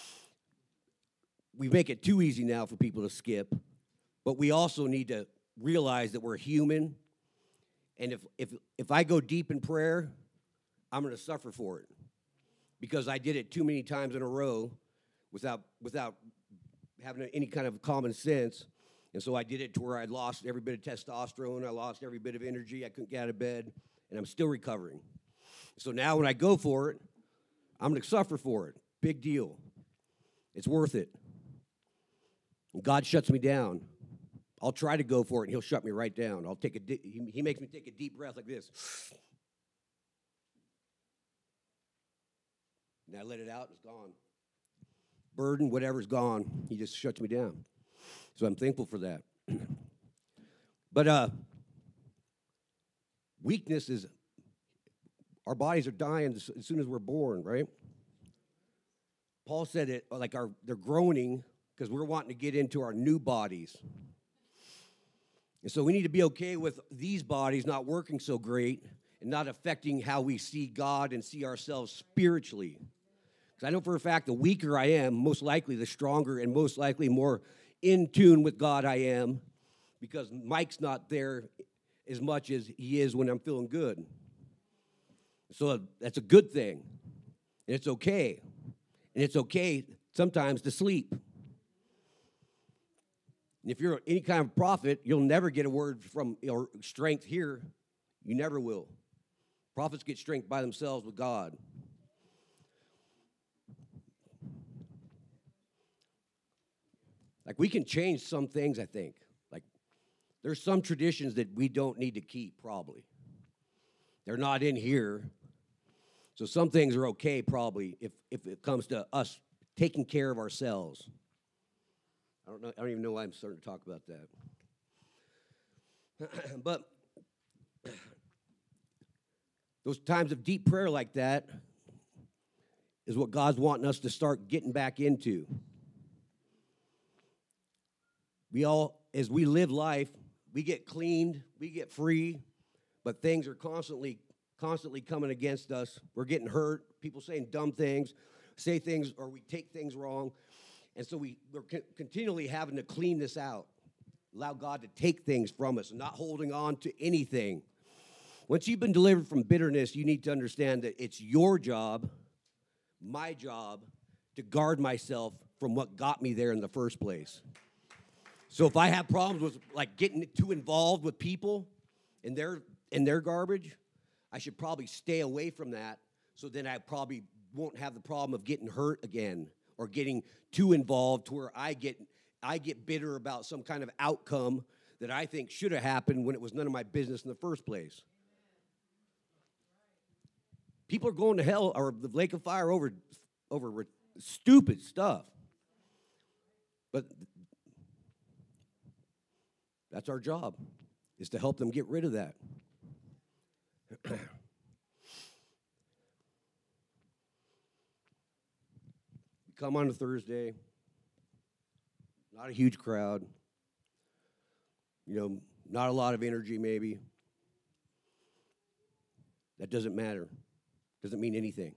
we make it too easy now for people to skip. But we also need to realize that we're human. And if if if I go deep in prayer, I'm going to suffer for it. Because I did it too many times in a row without without having any kind of common sense. And so I did it to where I lost every bit of testosterone. I lost every bit of energy. I couldn't get out of bed. And I'm still recovering. So now when I go for it, I'm going to suffer for it. Big deal. It's worth it. And God shuts me down. I'll try to go for it, and he'll shut me right down. I'll take a di- he, he makes me take a deep breath like this. And I let it out, it's gone. Burden, whatever's gone, he just shuts me down. So I'm thankful for that. But uh, weakness is, our bodies are dying as soon as we're born, right? Paul said it like our they're groaning because we're wanting to get into our new bodies. And so we need to be okay with these bodies not working so great and not affecting how we see God and see ourselves spiritually. Because I know for a fact the weaker I am, most likely the stronger and most likely more in tune with God I am, because Mike's not there as much as he is when I'm feeling good. So that's a good thing. And it's okay. And it's okay sometimes to sleep. And if you're any kind of prophet, you'll never get a word from or strength here. You never will. Prophets get strength by themselves with God. Like, we can change some things, I think. Like, there's some traditions that we don't need to keep, probably. They're not in here. So some things are okay, probably, if, if it comes to us taking care of ourselves. I don't know. I don't even know why I'm starting to talk about that. But those times of deep prayer like that is what God's wanting us to start getting back into. We all, as we live life, we get cleaned, we get free, but things are constantly, constantly coming against us. We're getting hurt. People saying dumb things, say things, or we take things wrong. And so we, we're co- continually having to clean this out, allow God to take things from us, and not holding on to anything. Once you've been delivered from bitterness, you need to understand that it's your job, my job, to guard myself from what got me there in the first place. So if I have problems with, like, getting too involved with people and their and their garbage, I should probably stay away from that, so then I probably won't have the problem of getting hurt again or getting too involved to where I get I get bitter about some kind of outcome that I think should have happened when it was none of my business in the first place. People are going to hell or the lake of fire over over stupid stuff. But that's our job, is to help them get rid of that. Come on a Thursday, not a huge crowd, you know, not a lot of energy maybe. That doesn't matter. Doesn't mean anything.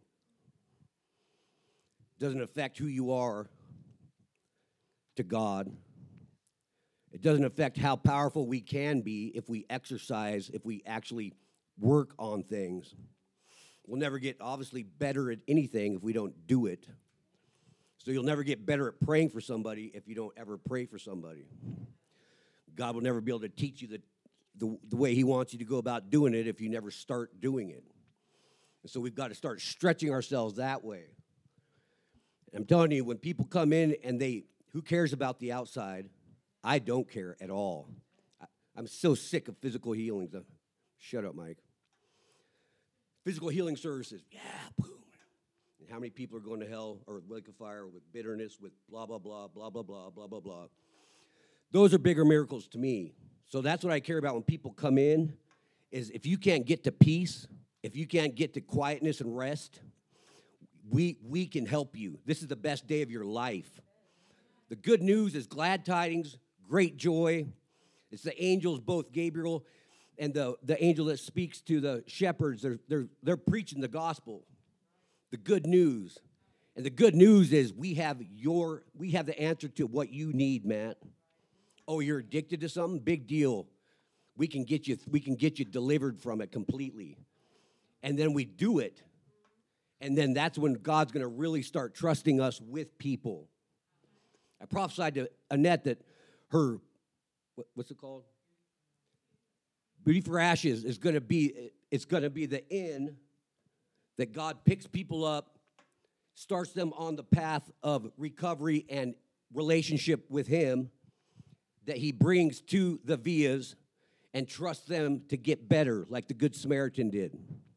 Doesn't affect who you are to God. It doesn't affect how powerful we can be if we exercise, if we actually work on things. We'll never get, obviously, better at anything if we don't do it. So you'll never get better at praying for somebody if you don't ever pray for somebody. God will never be able to teach you the, the, the way he wants you to go about doing it if you never start doing it. And so we've got to start stretching ourselves that way. I'm telling you, when people come in and they, who cares about the outside? I don't care at all. I, I'm so sick of physical healings. Shut up, Mike. Physical healing services, yeah, boom. And how many people are going to hell or lake of fire with bitterness, with blah, blah, blah, blah, blah, blah, blah, blah, blah. Those are bigger miracles to me. So that's what I care about when people come in, is if you can't get to peace, if you can't get to quietness and rest, we we can help you. This is the best day of your life. The good news is glad tidings, great joy. It's the angels, both Gabriel and the, the angel that speaks to the shepherds. They're, they're, they're preaching the gospel, the good news. And the good news is we have your we have the answer to what you need, Matt. Oh, you're addicted to something? Big deal. We can get you we can get you delivered from it completely. And then we do it. And then that's when God's going to really start trusting us with people. I prophesied to Annette that her, what, what's it called? Beauty for Ashes is going to be, it's going to be the inn that God picks people up, starts them on the path of recovery and relationship with him, that he brings to the Vias and trusts them to get better like the Good Samaritan did.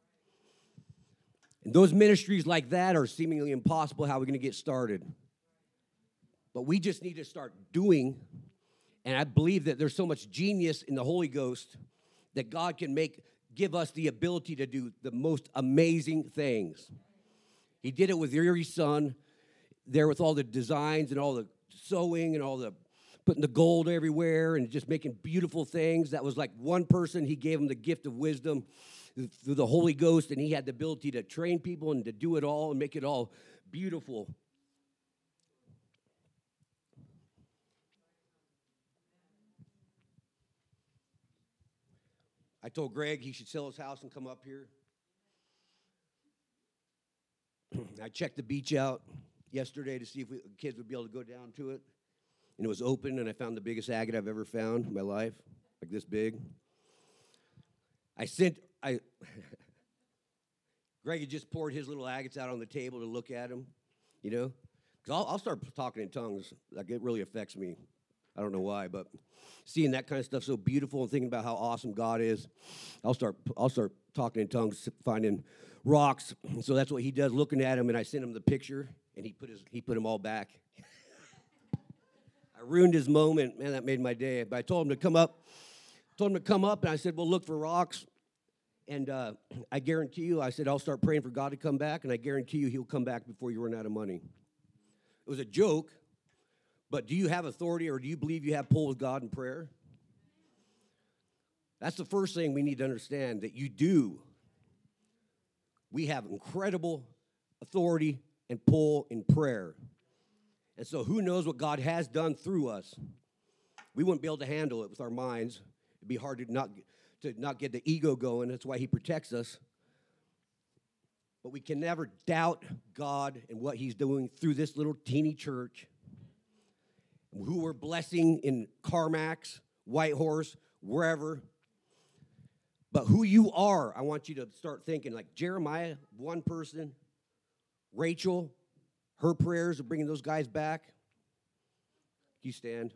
And those ministries like that are seemingly impossible. How are we going to get started? But we just need to start doing, and I believe that there's so much genius in the Holy Ghost that God can make, give us the ability to do the most amazing things. He did it with Erie's son, there with all the designs and all the sewing and all the putting the gold everywhere and just making beautiful things. That was like one person, he gave him the gift of wisdom through the Holy Ghost, and he had the ability to train people and to do it all and make it all beautiful. I told Greg he should sell his house and come up here. I checked the beach out yesterday to see if we, kids would be able to go down to it. And it was open, and I found the biggest agate I've ever found in my life, like this big. I sent, I, Greg had just poured his little agates out on the table to look at them, you know? Because I'll, I'll start talking in tongues. Like, it really affects me. I don't know why, but seeing that kind of stuff so beautiful and thinking about how awesome God is, I'll start I'll start talking in tongues, finding rocks. So that's what he does, looking at him, and I sent him the picture, and he put his he put them all back. I ruined his moment. Man, that made my day. But I told him to come up, told him to come up, and I said, well, look for rocks. And uh, I guarantee you, I said, I'll start praying for God to come back, and I guarantee you he'll come back before you run out of money. It was a joke. But do you have authority, or do you believe you have pull with God in prayer? That's the first thing we need to understand, that you do. We have incredible authority and pull in prayer. And so who knows what God has done through us? We wouldn't be able to handle it with our minds. It'd be hard to not, to not get the ego going. That's why he protects us. But we can never doubt God and what he's doing through this little teeny church, who we're blessing in CarMax, Whitehorse, wherever. But who you are, I want you to start thinking, like Jeremiah, one person, Rachel, her prayers of bringing those guys back. You stand.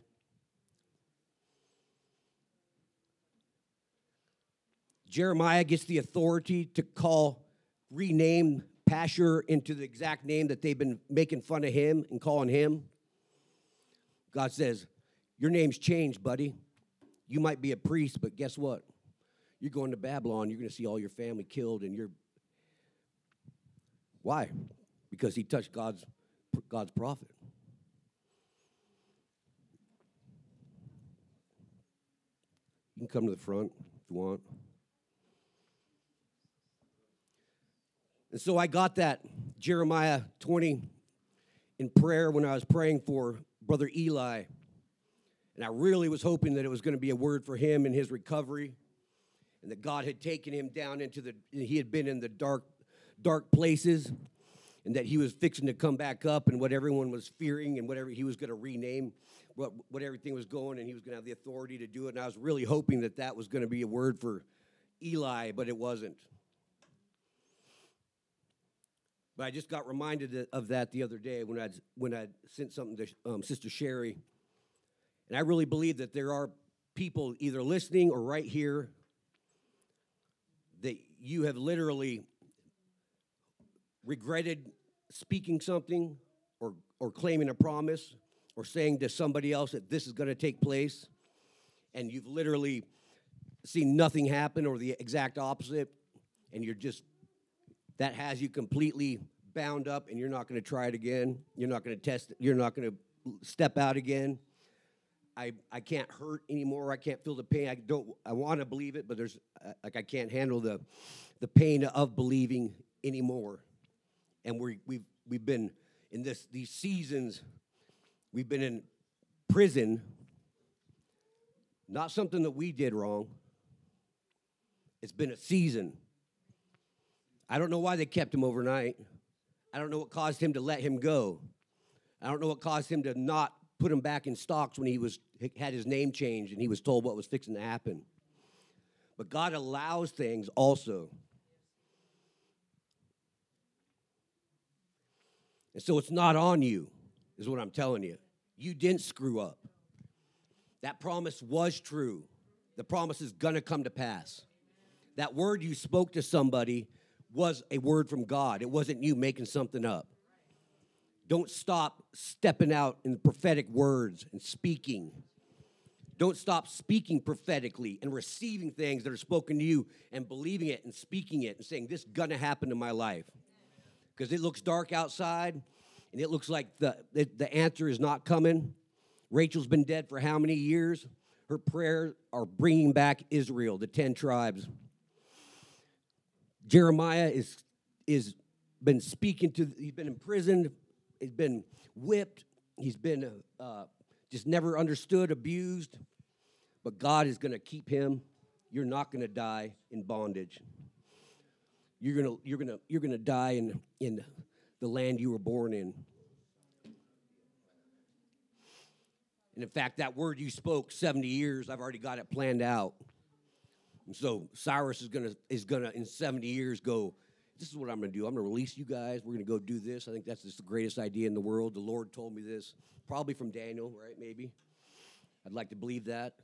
Jeremiah gets the authority to call, rename Pashur into the exact name that they've been making fun of him and calling him. God says, your name's changed, buddy. You might be a priest, but guess what? You're going to Babylon. You're going to see all your family killed, and you're... Why? Because he touched God's, God's prophet. You can come to the front if you want. And so I got that Jeremiah twenty in prayer when I was praying for Brother Eli. And I really was hoping that it was going to be a word for him in his recovery, and that God had taken him down into the, he had been in the dark, dark places, and that he was fixing to come back up, and what everyone was fearing, and whatever he was going to rename, what, what everything was going, and he was going to have the authority to do it. And I was really hoping that that was going to be a word for Eli, but it wasn't. But I just got reminded of that the other day when I when I sent something to um, Sister Sherry. And I really believe that there are people either listening or right here that you have literally regretted speaking something or, or claiming a promise or saying to somebody else that this is going to take place, and you've literally seen nothing happen or the exact opposite, and you're just... that has you completely bound up, and you're not going to try it again. You're not going to test it. You're not going to step out again. I I can't hurt anymore. I can't feel the pain. I don't. I want to believe it, but there's uh, like I can't handle the the pain of believing anymore. And we we've we've been in this these seasons. We've been in prison. Not something that we did wrong. It's been a season. I don't know why they kept him overnight. I don't know what caused him to let him go. I don't know what caused him to not put him back in stocks when he was had his name changed and he was told what was fixing to happen. But God allows things also. And so it's not on you, is what I'm telling you. You didn't screw up. That promise was true. The promise is going to come to pass. That word you spoke to somebody was a word from God. It wasn't you making something up. Don't stop stepping out in prophetic words and speaking. Don't stop speaking prophetically and receiving things that are spoken to you and believing it and speaking it and saying, this is going to happen in my life. Because it looks dark outside, and it looks like the, the, the answer is not coming. Rachel's been dead for how many years? Her prayers are bringing back Israel, the ten tribes. Jeremiah is is been speaking to, he's been imprisoned, he's been whipped, he's been uh, just never understood, abused, but God is going to keep him. You're not going to die in bondage. You're going to you're going to you're going to die in in the land you were born in. And in fact, that word you spoke, seventy years, I've already got it planned out. And so Cyrus is gonna is gonna in seventy years go, this is what I'm gonna do. I'm gonna release you guys. We're gonna go do this. I think that's just the greatest idea in the world. The Lord told me this, probably from Daniel, right? Maybe. I'd like to believe that.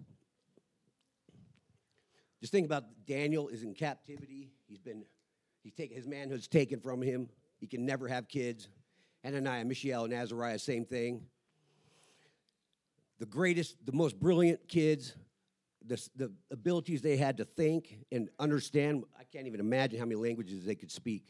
Just think about Daniel is in captivity. He's been, he's taken, his manhood's taken from him. He can never have kids. Hananiah, Mishael, and Azariah, same thing. The greatest, the most brilliant kids, the, the abilities they had to think and understand, I can't even imagine how many languages they could speak.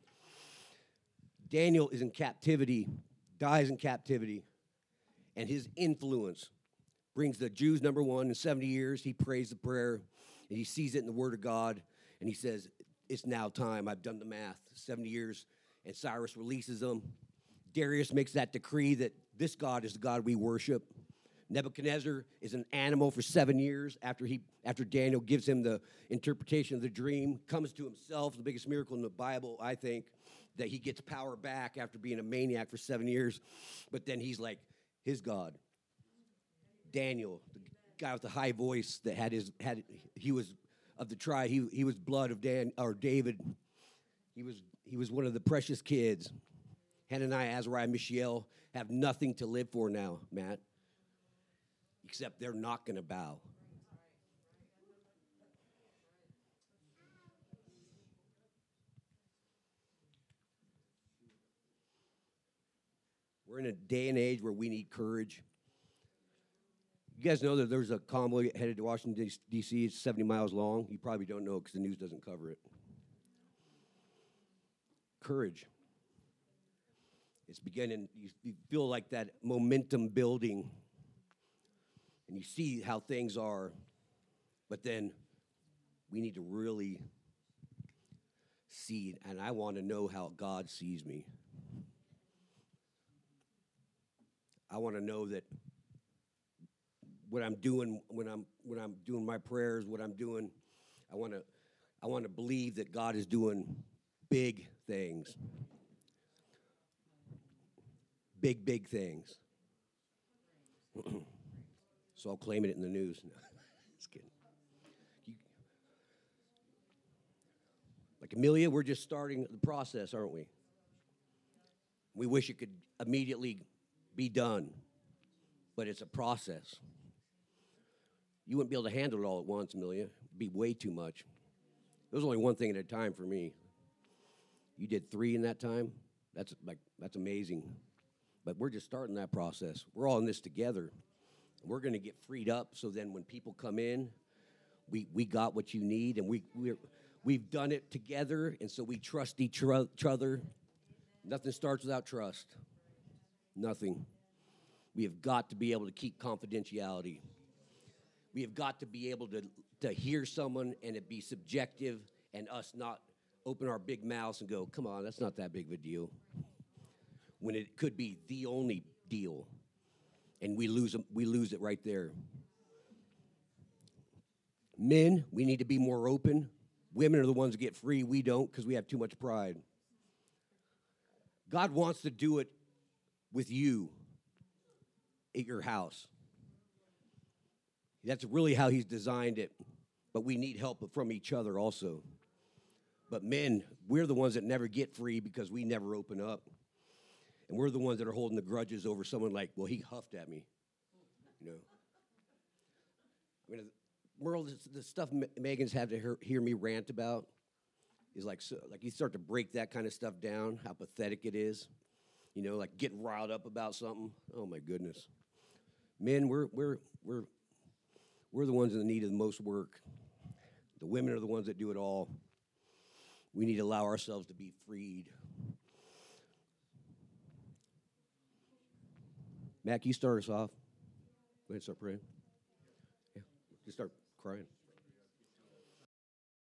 Daniel is in captivity, dies in captivity, and his influence brings the Jews, number one, in seventy years. He prays the prayer, and he sees it in the Word of God, and he says, it's now time. I've done the math. seventy years, and Cyrus releases them. Darius makes that decree that this God is the God we worship. Nebuchadnezzar is an animal for seven years after he after Daniel gives him the interpretation of the dream, comes to himself, the biggest miracle in the Bible, I think, that he gets power back after being a maniac for seven years. But then he's like, his God. Daniel, the guy with the high voice that had his had he was of the tribe, he he was blood of Dan or David. He was he was one of the precious kids. Hananiah, Azariah, Mishael have nothing to live for now, Matt. Except they're not going to bow. We're in a day and age where we need courage. You guys know that there's a convoy headed to Washington, D C It's seventy miles long. You probably don't know because the news doesn't cover it. Courage. It's beginning, you, you feel like that momentum building, and you see how things are, but then we need to really see, and I want to know how God sees me. I want to know that what I'm doing when I'm when I'm doing my prayers, what I'm doing, I want to I want to believe that God is doing big things. Big, big things. So I'll claim it in the news. No, just kidding. You, like Amelia, we're just starting the process, aren't we? We wish it could immediately be done, but it's a process. You wouldn't be able to handle it all at once, Amelia. It'd be way too much. It was only one thing at a time for me. You did three in that time? That's like that's amazing. But we're just starting that process. We're all in this together. We're going to get freed up so then when people come in, we, we got what you need, and we, we're, we've done it together, and so we trust each other. Nothing starts without trust. Nothing. We have got to be able to keep confidentiality. We have got to be able to, to hear someone and it be subjective and us not open our big mouths and go, come on, that's not that big of a deal. When it could be the only deal. And we lose we lose it right there. Men, we need to be more open. Women are the ones that get free. We don't because we have too much pride. God wants to do it with you at your house. That's really how he's designed it. But we need help from each other also. But men, we're the ones that never get free because we never open up. And we're the ones that are holding the grudges over someone like, well, he huffed at me. You know. I mean, Merle, the stuff Megan's had to hear, hear me rant about is like, so, like you start to break that kind of stuff down, how pathetic it is. You know, like getting riled up about something. Oh my goodness. Men, we're we're we're we're the ones in the need of the most work. The women are the ones that do it all. We need to allow ourselves to be freed. Mac, you start us off. Go ahead and start praying. Yeah, just start crying.